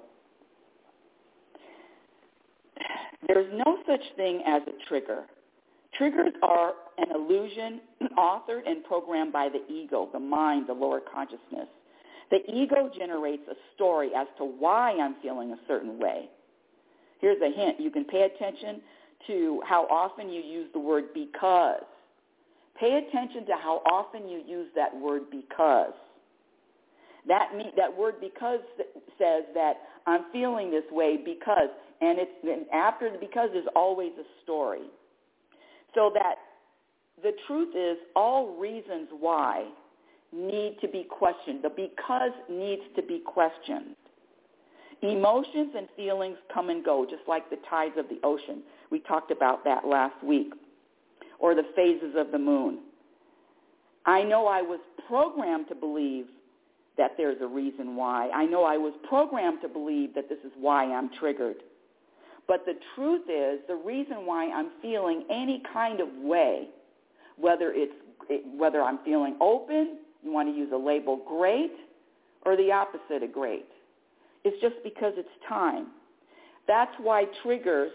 There's no such thing as a trigger. Triggers are an illusion authored and programmed by the ego, the mind, the lower consciousness. The ego generates a story as to why I'm feeling a certain way. Here's a hint. You can pay attention to how often you use the word because. Pay attention to how often you use that word because. That word because says that I'm feeling this way because, and after the because there's always a story. So that the truth is all reasons why need to be questioned. The because needs to be questioned. Emotions and feelings come and go, just like the tides of the ocean. We talked about that last week. Or the phases of the moon. I know I was programmed to believe that there's a reason why. I know I was programmed to believe that this is why I'm triggered. But the truth is, the reason why I'm feeling any kind of way, whether I'm feeling open, you want to use a label great, or the opposite of great, it's just because it's time. That's why triggers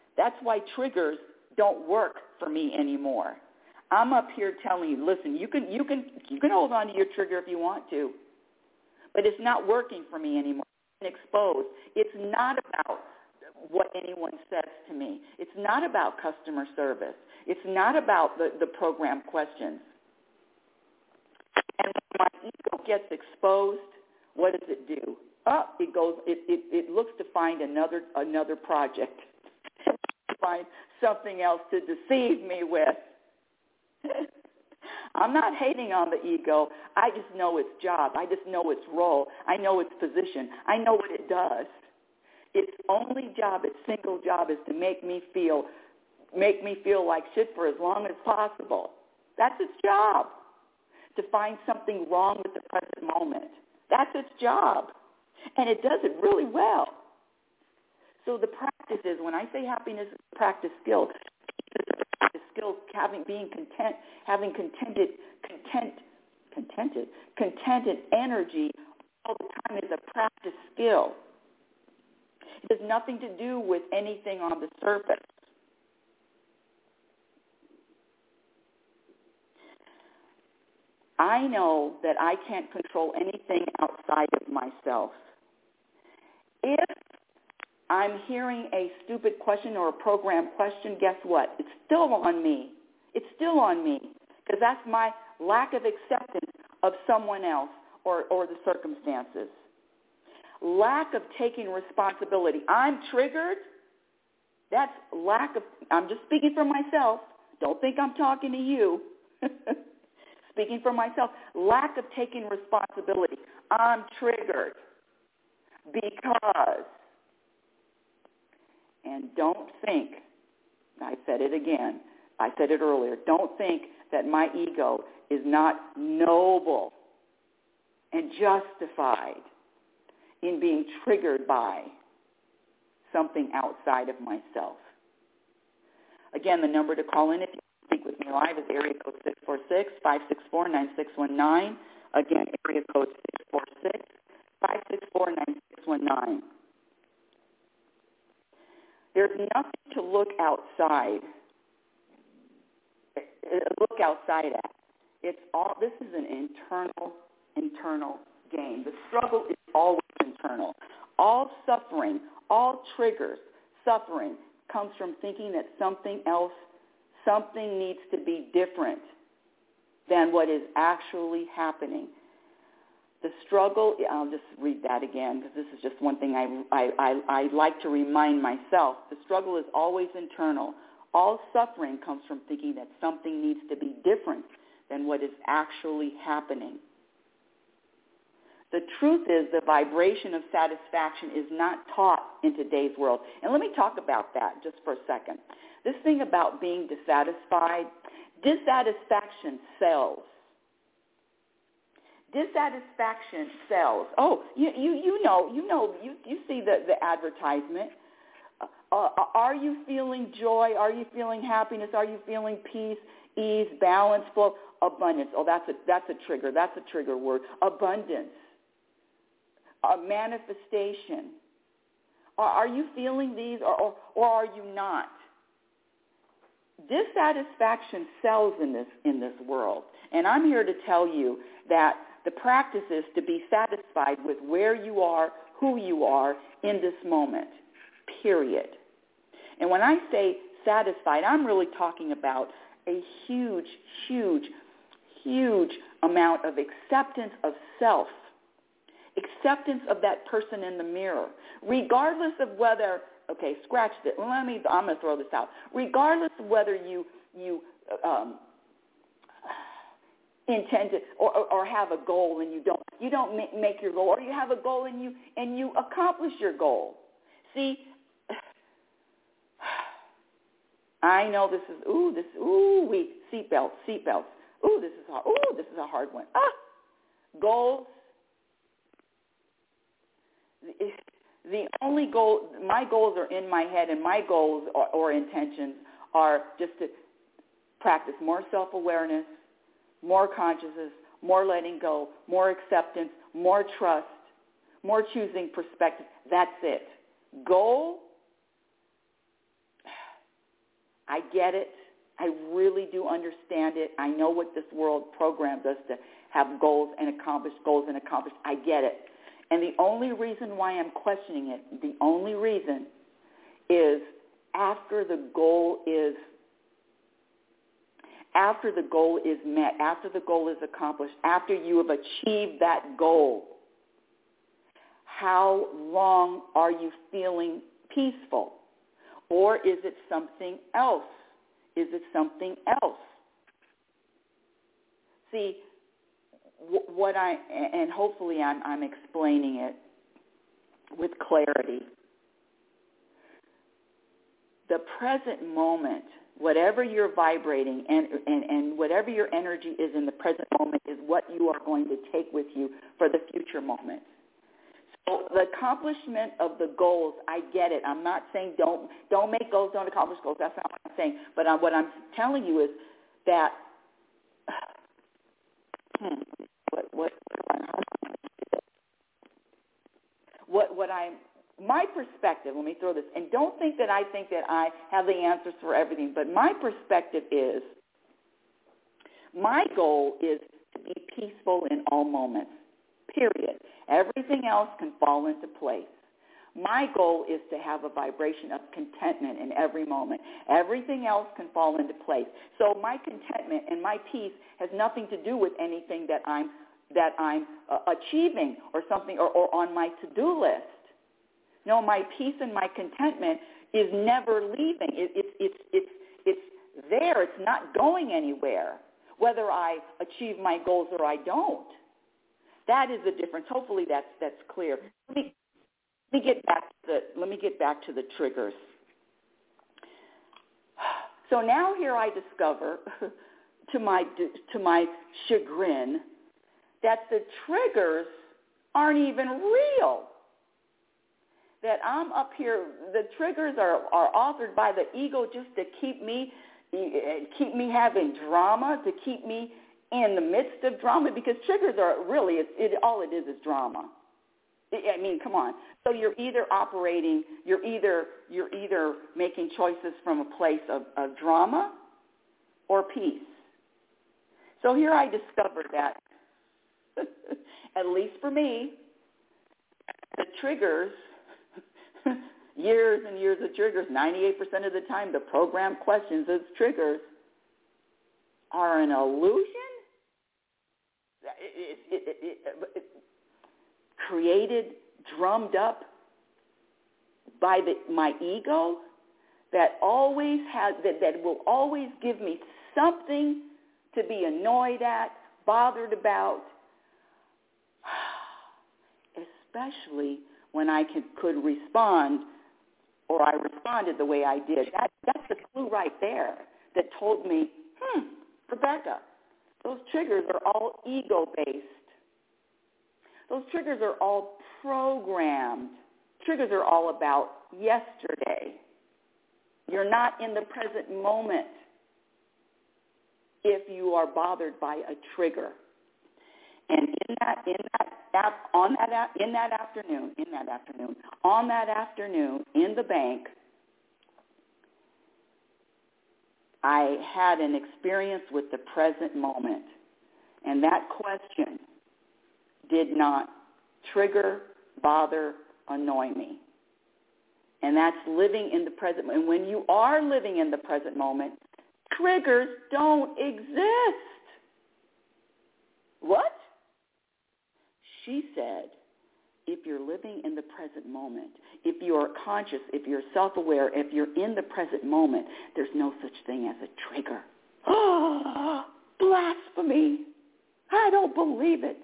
don't work for me anymore. I'm up here telling you, listen, you can hold on to your trigger if you want to, but it's not working for me anymore. It's exposed. It's not about what anyone says to me. It's not about customer service. It's not about the program questions. And when my ego gets exposed, what does it do? It looks to find another project, to find something else to deceive me with. I'm not hating on the ego. I just know its job. I just know its role. I know its position. I know what it does. Its only job, its single job, is to make me feel like shit for as long as possible. That's its job. To find something wrong with the present moment. That's its job. And it does it really well. So the practice is, when I say happiness is a practice skill, being content, having contented energy all the time is a practice skill. It has nothing to do with anything on the surface. I know that I can't control anything outside of myself. If I'm hearing a stupid question or a program question, guess what? It's still on me. It's still on me, because that's my lack of acceptance of someone else or the circumstances. Lack of taking responsibility. I'm triggered. That's lack of, I'm just speaking for myself. Don't think I'm talking to you. Speaking for myself. Lack of taking responsibility. I'm triggered because. And don't think, I said it again, I said it earlier, don't think that my ego is not noble and justified in being triggered by something outside of myself. Again, the number to call in if you speak with me live is area code 646-564-9619. Again, area code 646-564-9619. There's nothing to look outside at. It's all. This is an internal game. The struggle is always internal. All suffering, all triggers, suffering comes from thinking that something needs to be different than what is actually happening. The struggle, I'll just read that again because this is just one thing I like to remind myself. The struggle is always internal. All suffering comes from thinking that something needs to be different than what is actually happening. The truth is the vibration of satisfaction is not taught in today's world. And let me talk about that just for a second. This thing about being dissatisfied Dissatisfaction sells. Dissatisfaction sells. Oh, you see the advertisement. Are you feeling joy? Are you feeling happiness? Are you feeling peace? ease, balance, flow, abundance. Oh, that's a trigger. That's a trigger word. Abundance, manifestation. Are you feeling these, or are you not? Dissatisfaction sells in this world, and I'm here to tell you that the practice is to be satisfied with where you are, who you are in this moment, period. And when I say satisfied, I'm really talking about a huge, huge, huge amount of acceptance of self, acceptance of that person in the mirror, regardless of whether, okay, scratch this. I'm going to throw this out. Regardless of whether you intend to or have a goal and you don't make your goal, or you have a goal and you accomplish your goal. See, I know this is seatbelts. This is a hard one. Goals. The only goal, my goals are in my head, and my goals or intentions are just to practice more self-awareness, more consciousness, more letting go, more acceptance, more trust, more choosing perspective. That's it. Goal, I get it. I really do understand it. I know what this world programs us to have goals and accomplish. I get it. And the only reason why I'm questioning it, the only reason is after the goal is met, after the goal is accomplished, after you have achieved that goal, how long are you feeling peaceful? Or is it something else? See, and hopefully I'm explaining it with clarity. The present moment, whatever you're vibrating and whatever your energy is in the present moment is what you are going to take with you for the future moment. So the accomplishment of the goals, I get it. I'm not saying don't make goals, don't accomplish goals. That's not what I'm saying. But what I'm telling you is that my perspective, let me throw this, and don't think that I think that I have the answers for everything, but my perspective is, my goal is to be peaceful in all moments, period. Everything else can fall into place. My goal is to have a vibration of contentment in every moment. Everything else can fall into place. So my contentment and my peace has nothing to do with anything that I'm achieving or something or on my to-do list. No, my peace and my contentment is never leaving. It's there. It's not going anywhere, whether I achieve my goals or I don't. That is the difference. Hopefully that's clear. Let me get back to the triggers. So now here I discover, to my chagrin, that the triggers aren't even real. That I'm up here, the triggers are authored by the ego just to keep me having drama, to keep me in the midst of drama, because triggers are really, all it is drama. I mean, come on. So you're either making choices from a place of drama or peace. So here I discovered that, at least for me, the triggers, years and years of triggers, 98% of the time, the program questions as triggers are an illusion. Created, drummed up by my ego, that always has that will always give me something to be annoyed at, bothered about, especially when I could respond, or I responded the way I did. That's the clue right there that told me, Rebecca, those triggers are all ego-based. Those triggers are all programmed. Triggers are all about yesterday. You're not in the present moment. if you are bothered by a trigger. And on that afternoon, in the bank, I had an experience with the present moment. And that question did not trigger, bother, annoy me. And that's living in the present moment. And when you are living in the present moment, triggers don't exist. What? She said, if you're living in the present moment, if you are conscious, if you're self-aware, if you're in the present moment, there's no such thing as a trigger. Oh, blasphemy. I don't believe it.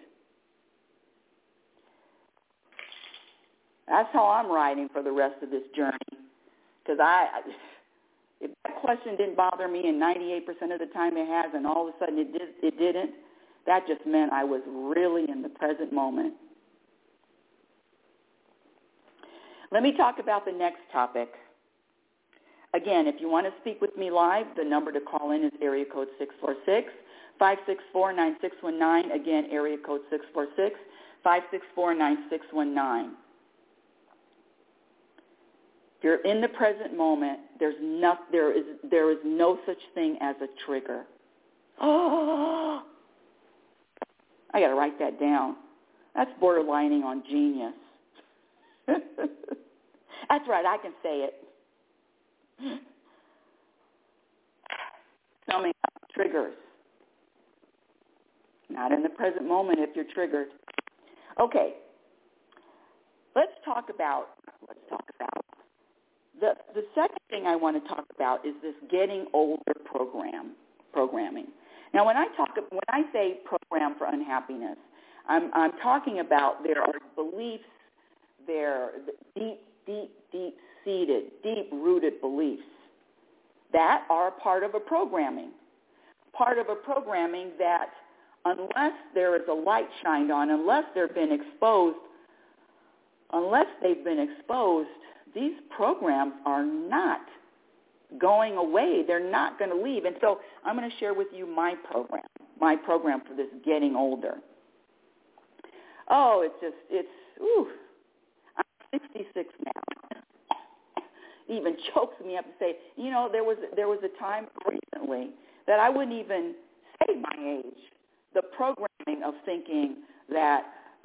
That's how I'm riding for the rest of this journey. Because if that question didn't bother me, and 98% of the time it has, and all of a sudden it didn't, that just meant I was really in the present moment. Let me talk about the next topic. Again, if you want to speak with me live, the number to call in is area code 646-564-9619. Again, area code 646-564-9619. If you're in the present moment, there is no such thing as a trigger. Oh, I got to write that down. That's borderlining on genius. That's right, I can say it. Summing up triggers. Not in the present moment if you're triggered. Okay, let's talk about the second thing I want to talk about is this getting older programming. Now, when I say program for unhappiness, I'm talking about there are beliefs, there deep-seated, deep-rooted beliefs that are part of a programming that unless there is a light shined on, unless they've been exposed, these programs are not going away. They're not going to leave. And so I'm going to share with you my program for this getting older. Oh, I'm 66 now. Even chokes me up to say, there was a time recently that I wouldn't even say my age. The programming of thinking that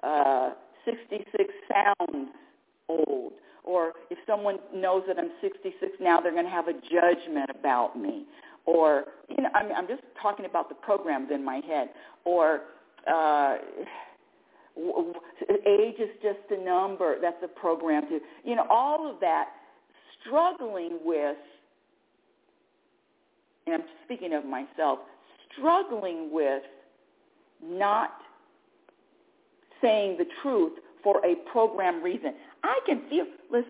66 sounds old, or if someone knows that I'm 66 now, they're going to have a judgment about me. Or, I'm just talking about the programs in my head. Or age is just a number. That's a program too. All of that, struggling with, and I'm speaking of myself, struggling with not saying the truth for a program reason. I could feel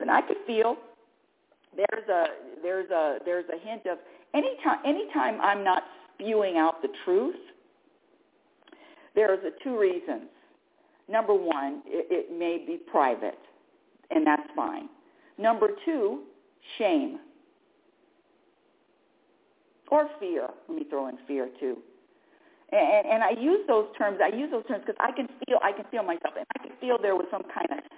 there's a hint of anytime I'm not spewing out the truth, there's two reasons. Number one, it may be private, and that's fine. Number two, shame or fear. Let me throw in fear too. And I use those terms because I can feel myself, and I can feel there was some kind of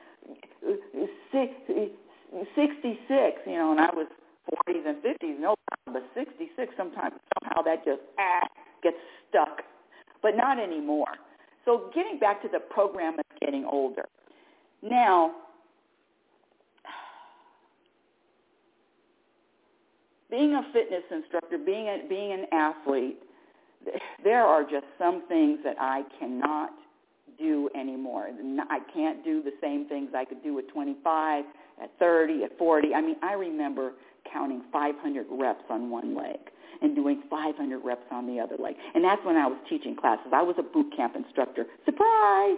66, and I was 40s and 50s, no problem, but 66 somehow that just gets stuck, but not anymore. So getting back to the program of getting older. Now, being a fitness instructor, being an athlete, there are just some things that I cannot do anymore. I can't do the same things I could do at 25, at 30, at 40. I remember counting 500 reps on one leg and doing 500 reps on the other leg. And that's when I was teaching classes. I was a boot camp instructor. Surprise!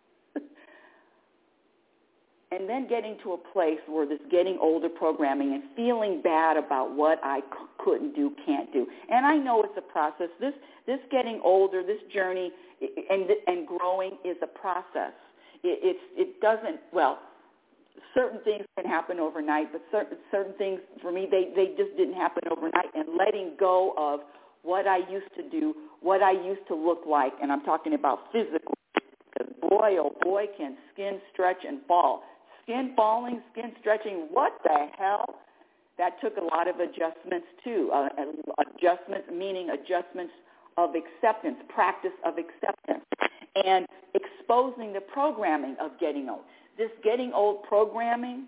And then getting to a place where this getting older programming and feeling bad about what I couldn't do, can't do. And I know it's a process. This getting older, this journey and growing is a process. It doesn't, certain things can happen overnight, but certain things for me, they just didn't happen overnight. And letting go of what I used to do, what I used to look like, and I'm talking about physically. Because boy, oh boy, can skin stretch and fall. Skin falling, skin stretching, what the hell? That took a lot of adjustments too. Adjustments meaning adjustments of acceptance, practice of acceptance, and exposing the programming of getting old. This getting old programming,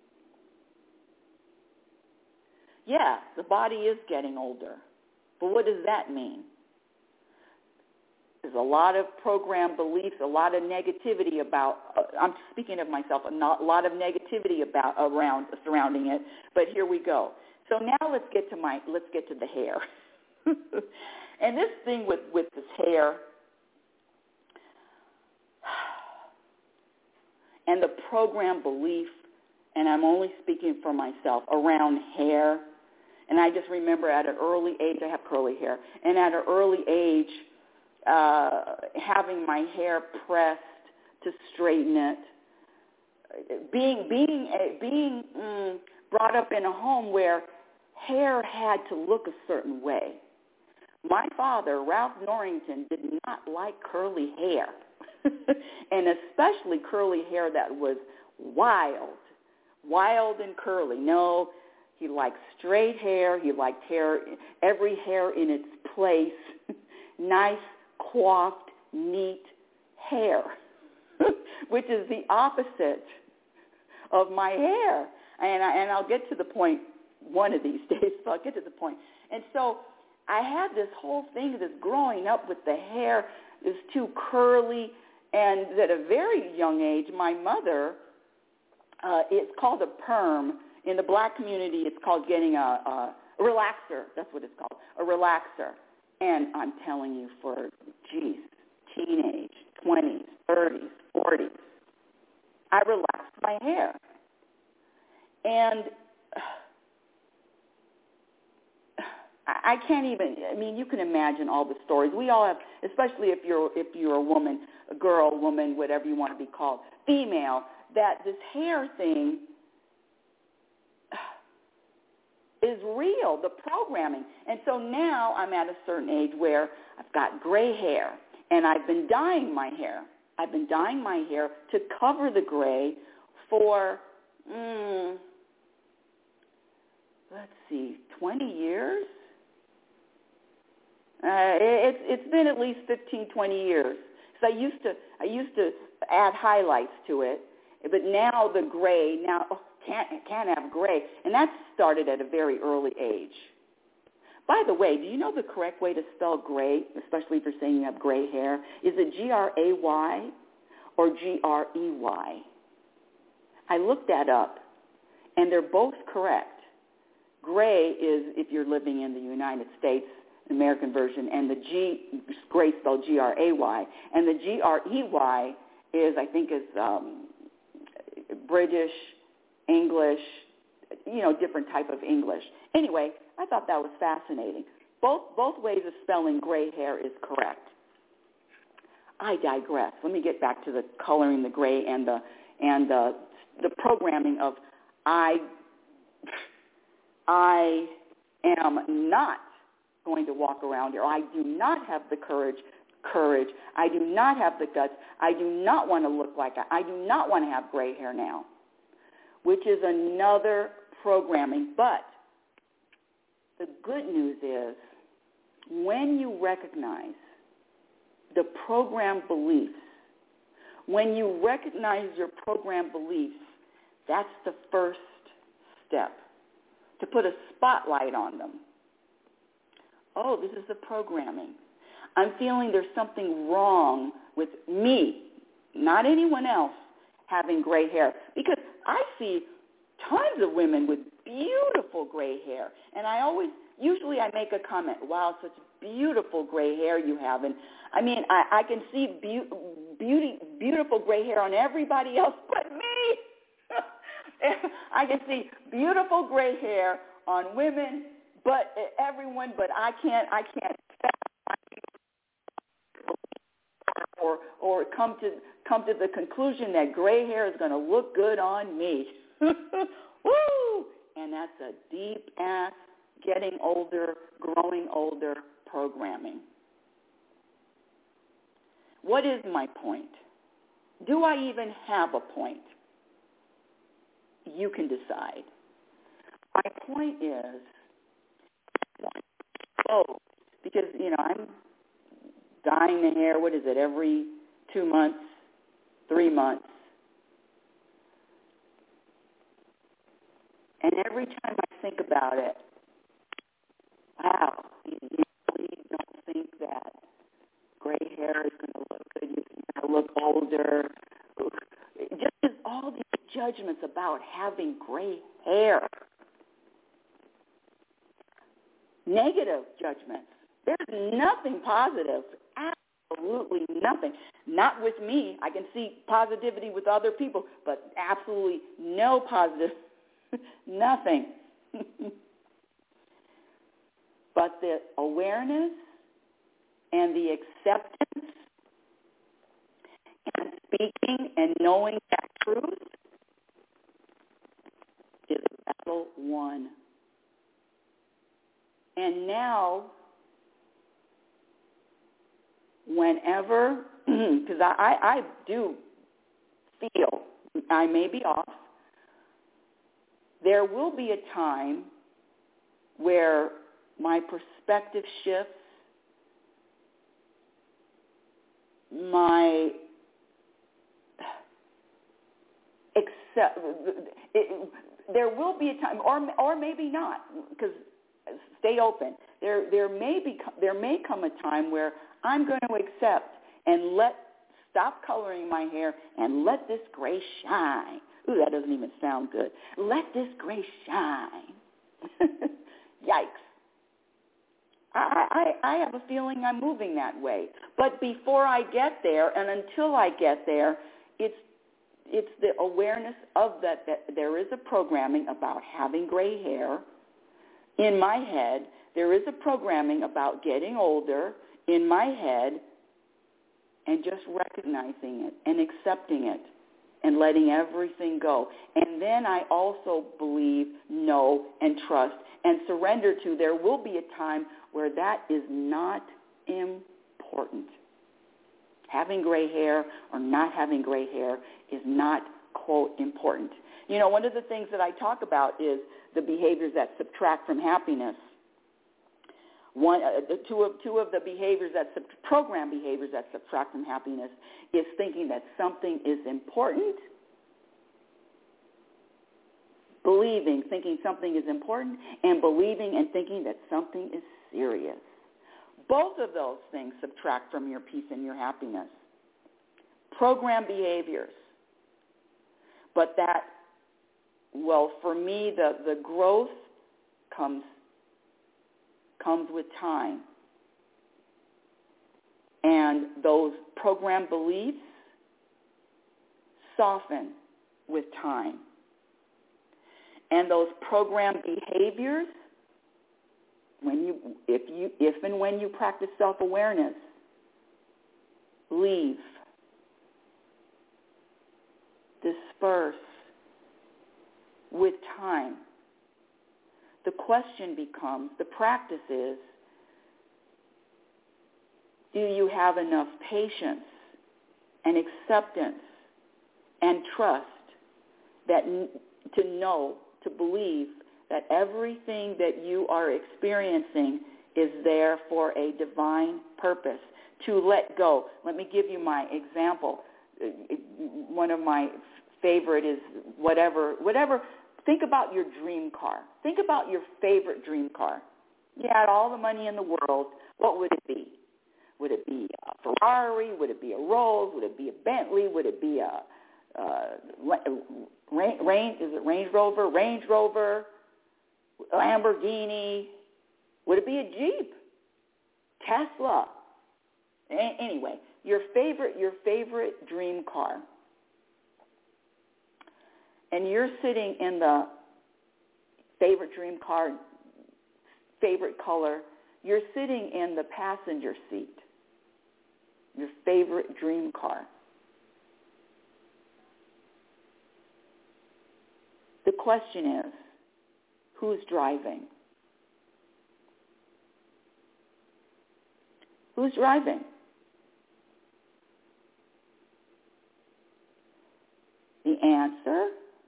yeah, the body is getting older. But what does that mean? There's a lot of program beliefs, a lot of negativity about, I'm speaking of myself, a lot of negativity surrounding it, but here we go. So now let's get to the hair. And this thing with this hair and the program belief, and I'm only speaking for myself, around hair. And I just remember at an early age, I have curly hair, and at an early age, having my hair pressed to straighten it, being brought up in a home where hair had to look a certain way. My father, Ralph Norrington, did not like curly hair, and especially curly hair that was wild and curly. No, he liked straight hair. He liked hair, every hair in its place, nice, coiffed, neat hair, which is the opposite of my hair. And I'll get to the point one of these days, so I'll get to the point. And so I had this whole thing, this growing up with the hair, is too curly, and at a very young age, my mother, it's called a perm. In the black community, it's called getting a relaxer. That's what it's called, a relaxer. And I'm telling you, for, teenage, 20s, 30s, 40s, I relaxed my hair. And I can't even, you can imagine all the stories. We all have, especially if you're a woman, a girl, woman, whatever you want to be called, female, that this hair thing is real, the programming. And so now I'm at a certain age where I've got gray hair, and I've been dyeing my hair. I've been dyeing my hair to cover the gray for, 20 years? It's been at least 15, 20 years. So I used to add highlights to it, but now the gray, can't have gray, and that started at a very early age. By the way, do you know the correct way to spell gray, especially if you're saying you have gray hair? Is it Gray or Grey? I looked that up, and they're both correct. Gray is if you're living in the United States, American version, and the gray spelled Gray, and the Grey is, I think, is British, English, different type of English. Anyway, I thought that was fascinating. Both ways of spelling gray hair is correct. I digress. Let me get back to the coloring the gray and the programming of I am not going to walk around here. I do not have the courage. I do not have the guts. I do not want to look like I do not want to have gray hair now, which is another programming. But the good news is when you recognize the program beliefs, when you recognize your program beliefs, that's the first step, to put a spotlight on them. Oh, this is the programming. I'm feeling there's something wrong with me, not anyone else, having gray hair. Because I see tons of women with beautiful gray hair. And usually I make a comment, wow, such beautiful gray hair you have. And I can see beautiful gray hair on everybody else but me. I can see beautiful gray hair on women, but everyone, but I can't or come to the conclusion that gray hair is going to look good on me. Woo! And that's a deep ass, getting older, growing older programming. What is my point? Do I even have a point? You can decide. My point is, because, I'm dyeing the hair, what is it, every 2 months, 3 months. And every time I think about it, wow, you really don't think that gray hair is going to look good, you're going to look older. Just all these judgments about having gray hair. Negative judgments. There's nothing positive. Absolutely nothing. Not with me. I can see positivity with other people, but absolutely no positive. Nothing. But the awareness and the acceptance and speaking and knowing that truth is battle won. And now, whenever, because I do feel I may be off, there will be a time where my perspective shifts, there will be a time, or maybe not, because stay open. There may come a time where I'm going to accept and stop coloring my hair and let this gray shine. Ooh, that doesn't even sound good. Let this gray shine. Yikes. I have a feeling I'm moving that way. But before I get there, and until I get there, it's the awareness of that there is a programming about having gray hair. In my head, there is a programming about getting older in my head, and just recognizing it and accepting it and letting everything go. And then I also believe, know, and trust and surrender to there will be a time where that is not important. Having gray hair or not having gray hair is not, quote, important. One of the things that I talk about is the behaviors that subtract from happiness. Two of the behaviors program behaviors that subtract from happiness is thinking that something is important, thinking something is important, and believing and thinking that something is serious. Both of those things subtract from your peace and your happiness. Program behaviors. But for me, the growth comes with time. And those program beliefs soften with time. And those program behaviors, if and when you practice self-awareness, leave, disperse with time. The question becomes, the practice is, do you have enough patience and acceptance and trust to believe that everything that you are experiencing is there for a divine purpose, to let go. Let me give you my example. One of my favorite is whatever. Think about your dream car. Think about your favorite dream car. You had all the money in the world. What would it be? Would it be a Ferrari? Would it be a Rolls? Would it be a Bentley? Would it be a Range Rover, Lamborghini? Would it be a Jeep? Tesla? Anyway, your favorite dream car. And you're sitting in the favorite dream car, favorite color. You're sitting in the passenger seat, your favorite dream car. The question is, who's driving? Who's driving? The answer,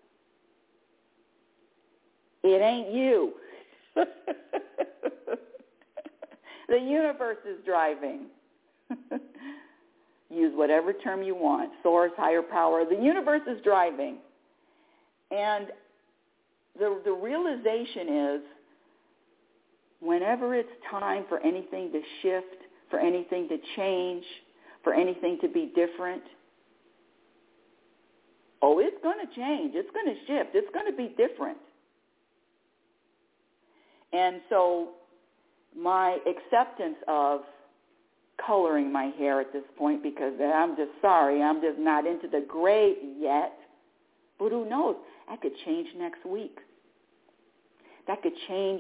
it ain't you. The universe is driving. Use whatever term you want, source, higher power. The universe is driving. And the realization is whenever it's time for anything to shift, for anything to change, for anything to be different, oh, it's going to change. It's going to shift. It's going to be different. And so my acceptance of coloring my hair at this point, because I'm just sorry, I'm just not into the gray yet. But who knows? That could change next week. That could change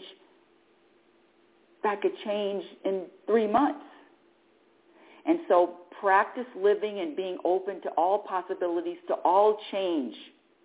in 3 months. And so practice living and being open to all possibilities, to all change,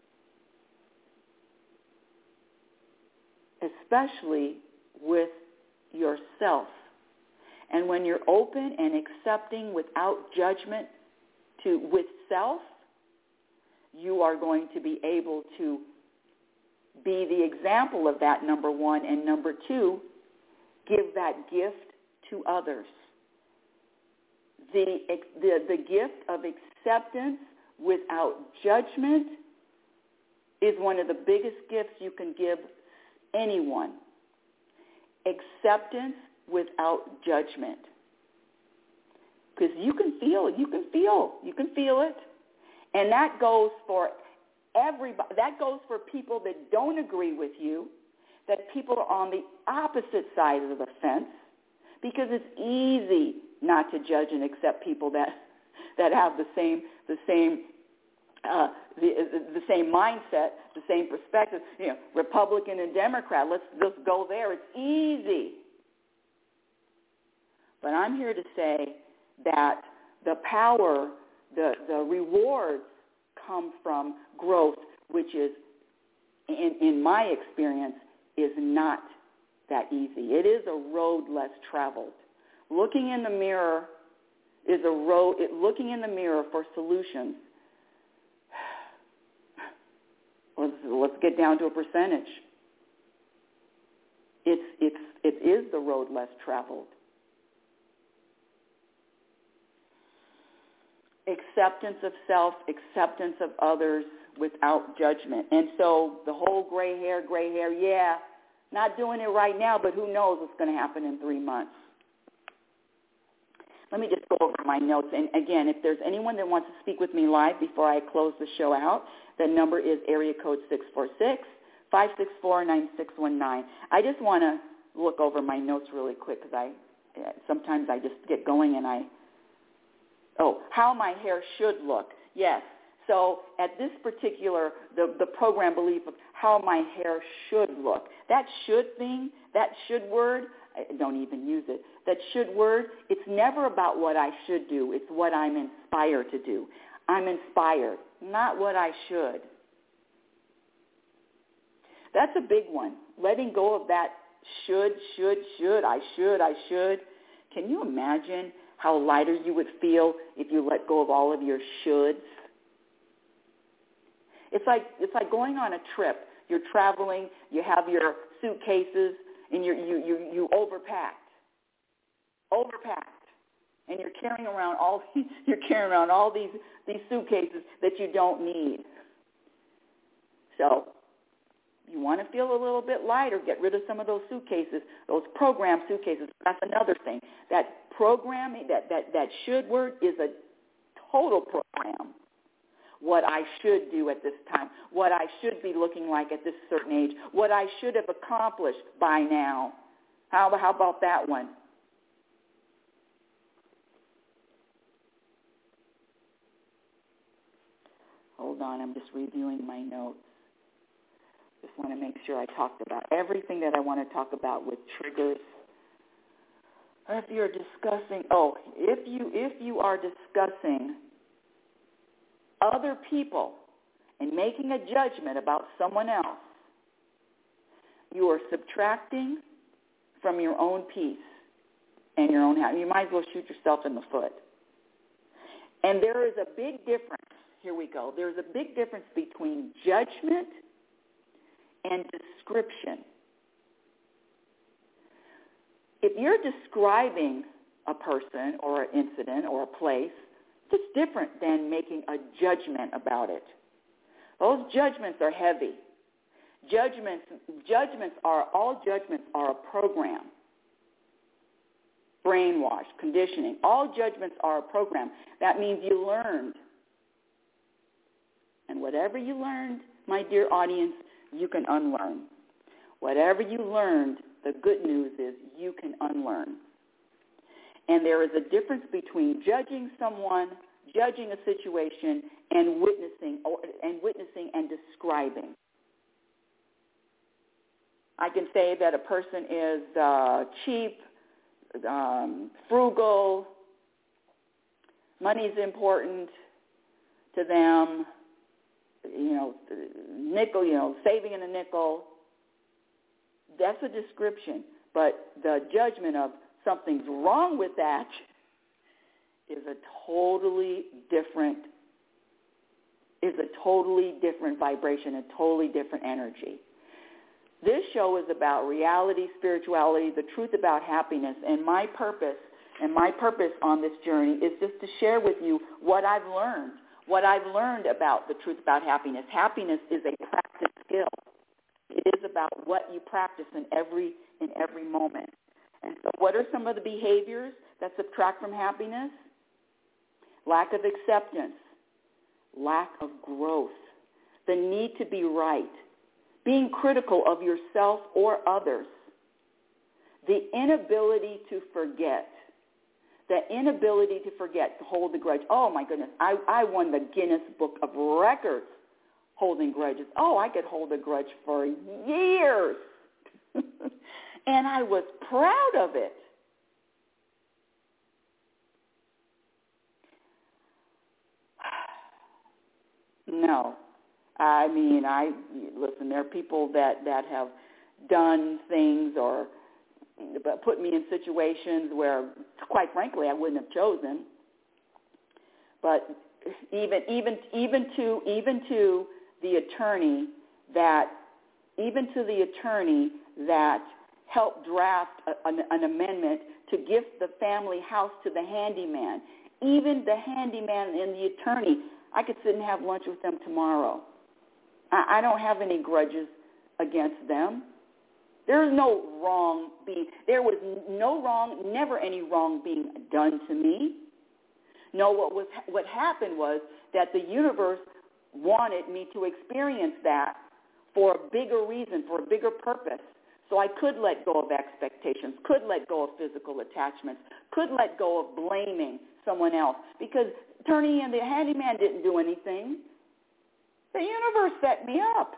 especially with yourself. And when you're open and accepting without judgment with self, you are going to be able to be the example of that, number one, and number two, give that gift to others. The gift of acceptance without judgment is one of the biggest gifts you can give anyone. Acceptance without judgment. Because you can feel it. And that goes for everybody. That goes for people that don't agree with you, that people are on the opposite side of the fence, because it's easy not to judge and accept people that have the same mindset, the same perspective. Republican and Democrat. Let's just go there. It's easy. But I'm here to say that the power, the rewards come from growth, which is, in my experience, is not that easy. It is a road less traveled. Looking in the mirror is a road. Looking in the mirror for solutions. Let's get down to a percentage. It is the road less traveled. Acceptance of self, acceptance of others without judgment. And so the whole gray hair, yeah, not doing it right now, but who knows what's going to happen in 3 months. Let me just go over my notes. And again, if there's anyone that wants to speak with me live before I close the show out, the number is area code 646-564-9619. I just want to look over my notes really quick because sometimes I just get going and how my hair should look. Yes. So at this particular, the program belief of how my hair should look, that should thing, that should word, I don't even use it. That should word, it's never about what I should do. It's what I'm inspired to do. I'm inspired, not what I should. That's a big one. Letting go of that should, I should. Can you imagine how lighter you would feel if you let go of all of your shoulds? It's like going on a trip. You're traveling, you have your suitcases, and you overpacked, and you're carrying around all these suitcases that you don't need. So you want to feel a little bit lighter, get rid of some of those suitcases, those program suitcases. That's another thing. That programming, that should word is a total program. What I should do at this time, what I should be looking like at this certain age, what I should have accomplished by now. How about that one? Hold on, I'm just reviewing my notes. Just want to make sure I talked about everything that I want to talk about with triggers. If you're discussing, if you are discussing other people and making a judgment about someone else, you are subtracting from your own peace and your own happiness. You might as well shoot yourself in the foot. And there is a big difference. Here we go. There's a big difference between judgment and description. If you're describing a person or an incident or a place, it's different than making a judgment about it. Those judgments are heavy. All judgments are a program. Brainwash, conditioning. All judgments are a program. That means you learned. And whatever you learned, my dear audience, you can unlearn. Whatever you learned, the good news is you can unlearn. And there is a difference between judging someone, judging a situation, and witnessing and describing. I can say that a person is cheap, frugal, money's important to them, nickel, saving in a nickel. That's a description. But the judgment of something's wrong with that is a totally different vibration, a totally different energy. This show is about reality, spirituality, the truth about happiness, and my purpose on this journey is just to share with you what I've learned about the truth about happiness. Happiness is a practice skill. It is about what you practice in every moment. And so what are some of the behaviors that subtract from happiness? Lack of acceptance, lack of growth, the need to be right, being critical of yourself or others, the inability to forget, to hold the grudge. Oh, my goodness, I won the Guinness Book of Records holding grudges. Oh, I could hold a grudge for years. And I was proud of it. No. Listen, there are people that have done things or put me in situations where, quite frankly, I wouldn't have chosen. But even to the attorney that helped draft an amendment to gift the family house to the handyman, even the handyman and the attorney, I could sit and have lunch with them tomorrow. I don't have any grudges against them. There was never any wrong being done to me. No, what happened was that the universe wanted me to experience that for a bigger reason, for a bigger purpose. So I could let go of expectations, could let go of physical attachments, could let go of blaming someone else. Because attorney and the handyman didn't do anything. The universe set me up.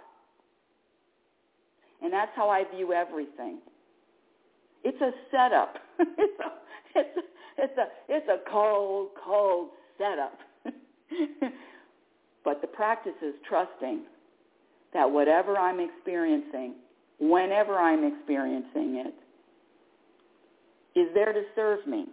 And that's how I view everything. It's a setup. It's a cold setup. But the practice is trusting that whatever I'm experiencing, whenever I'm experiencing it, is there to serve me.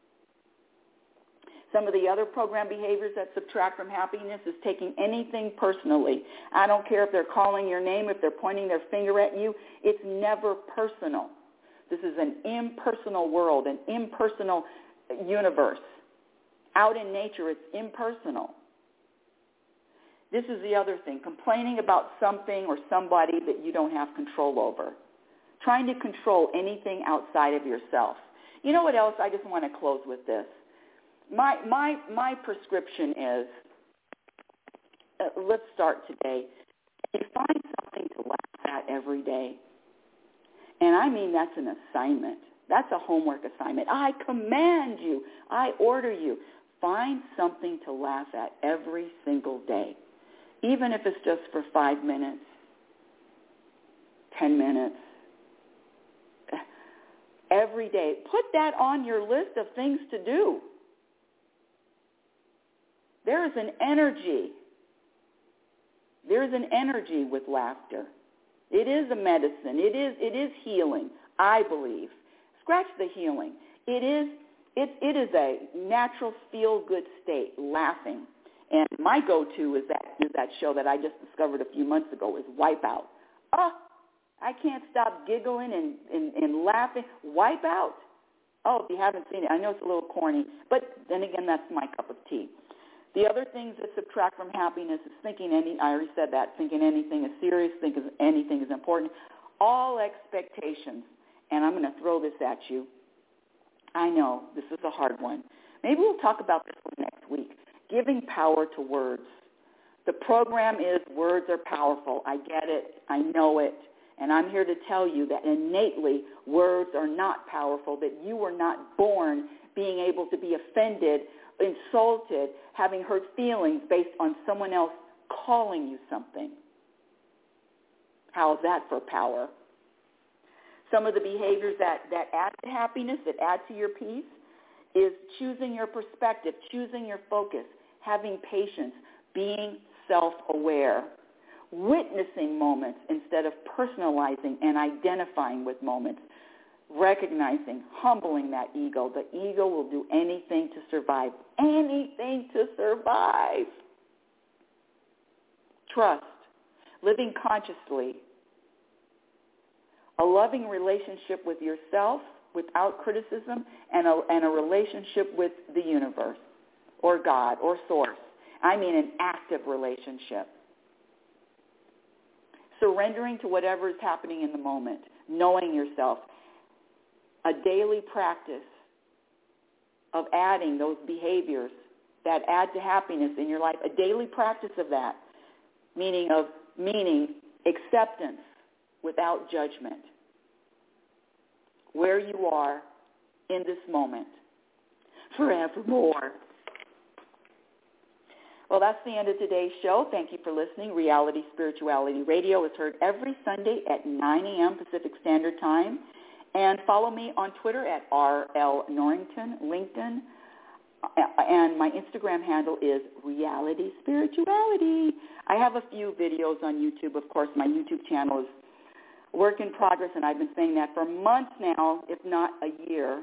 Some of the other program behaviors that subtract from happiness is taking anything personally. I don't care if they're calling your name, if they're pointing their finger at you. It's never personal. This is an impersonal world, an impersonal universe. Out in nature, it's impersonal. This is the other thing, complaining about something or somebody that you don't have control over. Trying to control anything outside of yourself. You know what else? I just want to close with this. My prescription is, let's start today. You find something to laugh at every day. And I mean that's an assignment. That's a homework assignment. I command you. I order you. Find something to laugh at every single day. Even if it's just for 5 minutes, 10 minutes. Every day. Put that on your list of things to do. There is an energy. There is an energy with laughter. It is a medicine. It is healing, I believe. Scratch the healing. It is a natural feel-good state, laughing. And my go-to is that show that I just discovered a few months ago is Wipeout. Oh, I can't stop giggling and laughing. Wipeout. Oh, if you haven't seen it, I know it's a little corny, but then again, that's my cup of tea. The other things that subtract from happiness is I already said that, thinking anything is serious, thinking anything is important. All expectations, and I'm going to throw this at you. I know, this is a hard one. Maybe we'll talk about this one next week. Giving power to words. The program is words are powerful. I get it. I know it. And I'm here to tell you that innately words are not powerful, that you were not born being able to be offended, insulted, having hurt feelings based on someone else calling you something. How is that for power? Some of the behaviors that add to happiness, that add to your peace, is choosing your perspective, choosing your focus, having patience, being self-aware, witnessing moments instead of personalizing and identifying with moments, recognizing, humbling that ego. The ego will do anything to survive. Anything to survive. Trust, living consciously, a loving relationship with yourself without criticism, and a relationship with the universe or God or source. I mean an active relationship. Surrendering to whatever is happening in the moment, knowing yourself. A daily practice of adding those behaviors that add to happiness in your life, a daily practice of that, meaning acceptance without judgment. Where you are in this moment, forevermore. Well, that's the end of today's show. Thank you for listening. Reality Spirituality Radio is heard every Sunday at 9 a.m. Pacific Standard Time. And follow me on Twitter at RL Norrington, LinkedIn. And my Instagram handle is Reality Spirituality. I have a few videos on YouTube. Of course, my YouTube channel is work in progress, and I've been saying that for months now, if not years.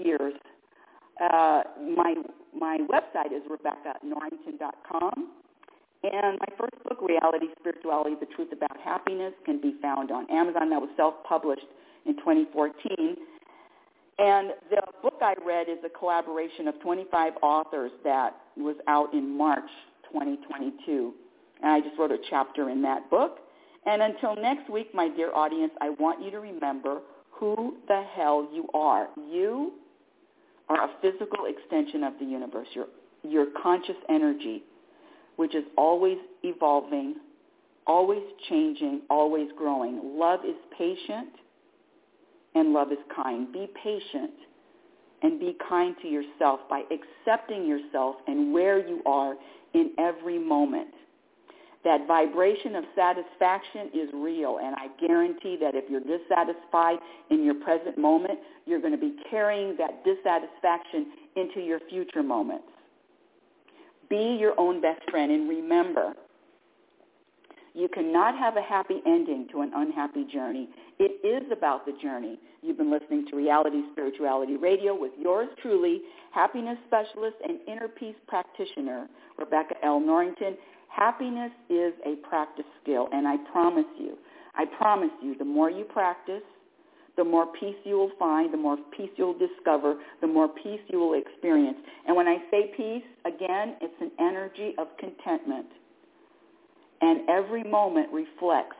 My website is RebeccaNorrington.com, and my first book, Reality Spirituality, The Truth About Happiness, can be found on Amazon. That was self-published in 2014. And the book I read is a collaboration of 25 authors that was out in March 2022, and I just wrote a chapter in that book. And until next week, my dear audience, I want you to remember who the hell you are. You are a physical extension of the universe, your conscious energy, which is always evolving, always changing, always growing. Love is patient and love is kind. Be patient and be kind to yourself by accepting yourself and where you are in every moment. That vibration of satisfaction is real, and I guarantee that if you're dissatisfied in your present moment, you're going to be carrying that dissatisfaction into your future moments. Be your own best friend, and remember, you cannot have a happy ending to an unhappy journey. It is about the journey. You've been listening to Reality Spirituality Radio with yours truly, happiness specialist and inner peace practitioner, Rebecca L. Norrington. Happiness is a practice skill, and I promise you, the more you practice, the more peace you will find, the more peace you'll discover, the more peace you will experience. And when I say peace, again, it's an energy of contentment. And every moment reflects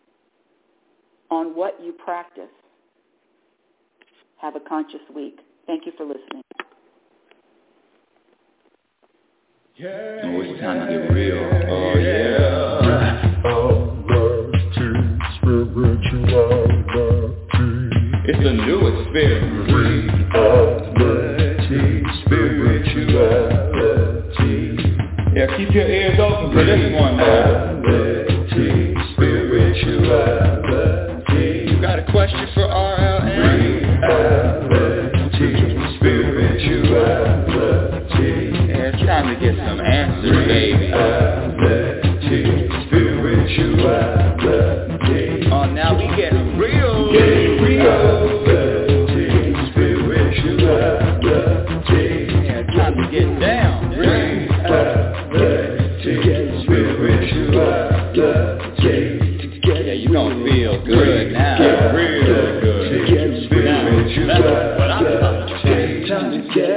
on what you practice. Have a conscious week. Thank you for listening. Oh, it's time to get real. Oh, yeah. It's the new experience. Reality Spirituality. Yeah, keep your ears open for this one, man. Reality Spirituality. You got a question for RLN? Reality Spirituality. Yeah, it's time to get some answers, baby. Spirituality. Oh, now we getting real. Getting real. time to get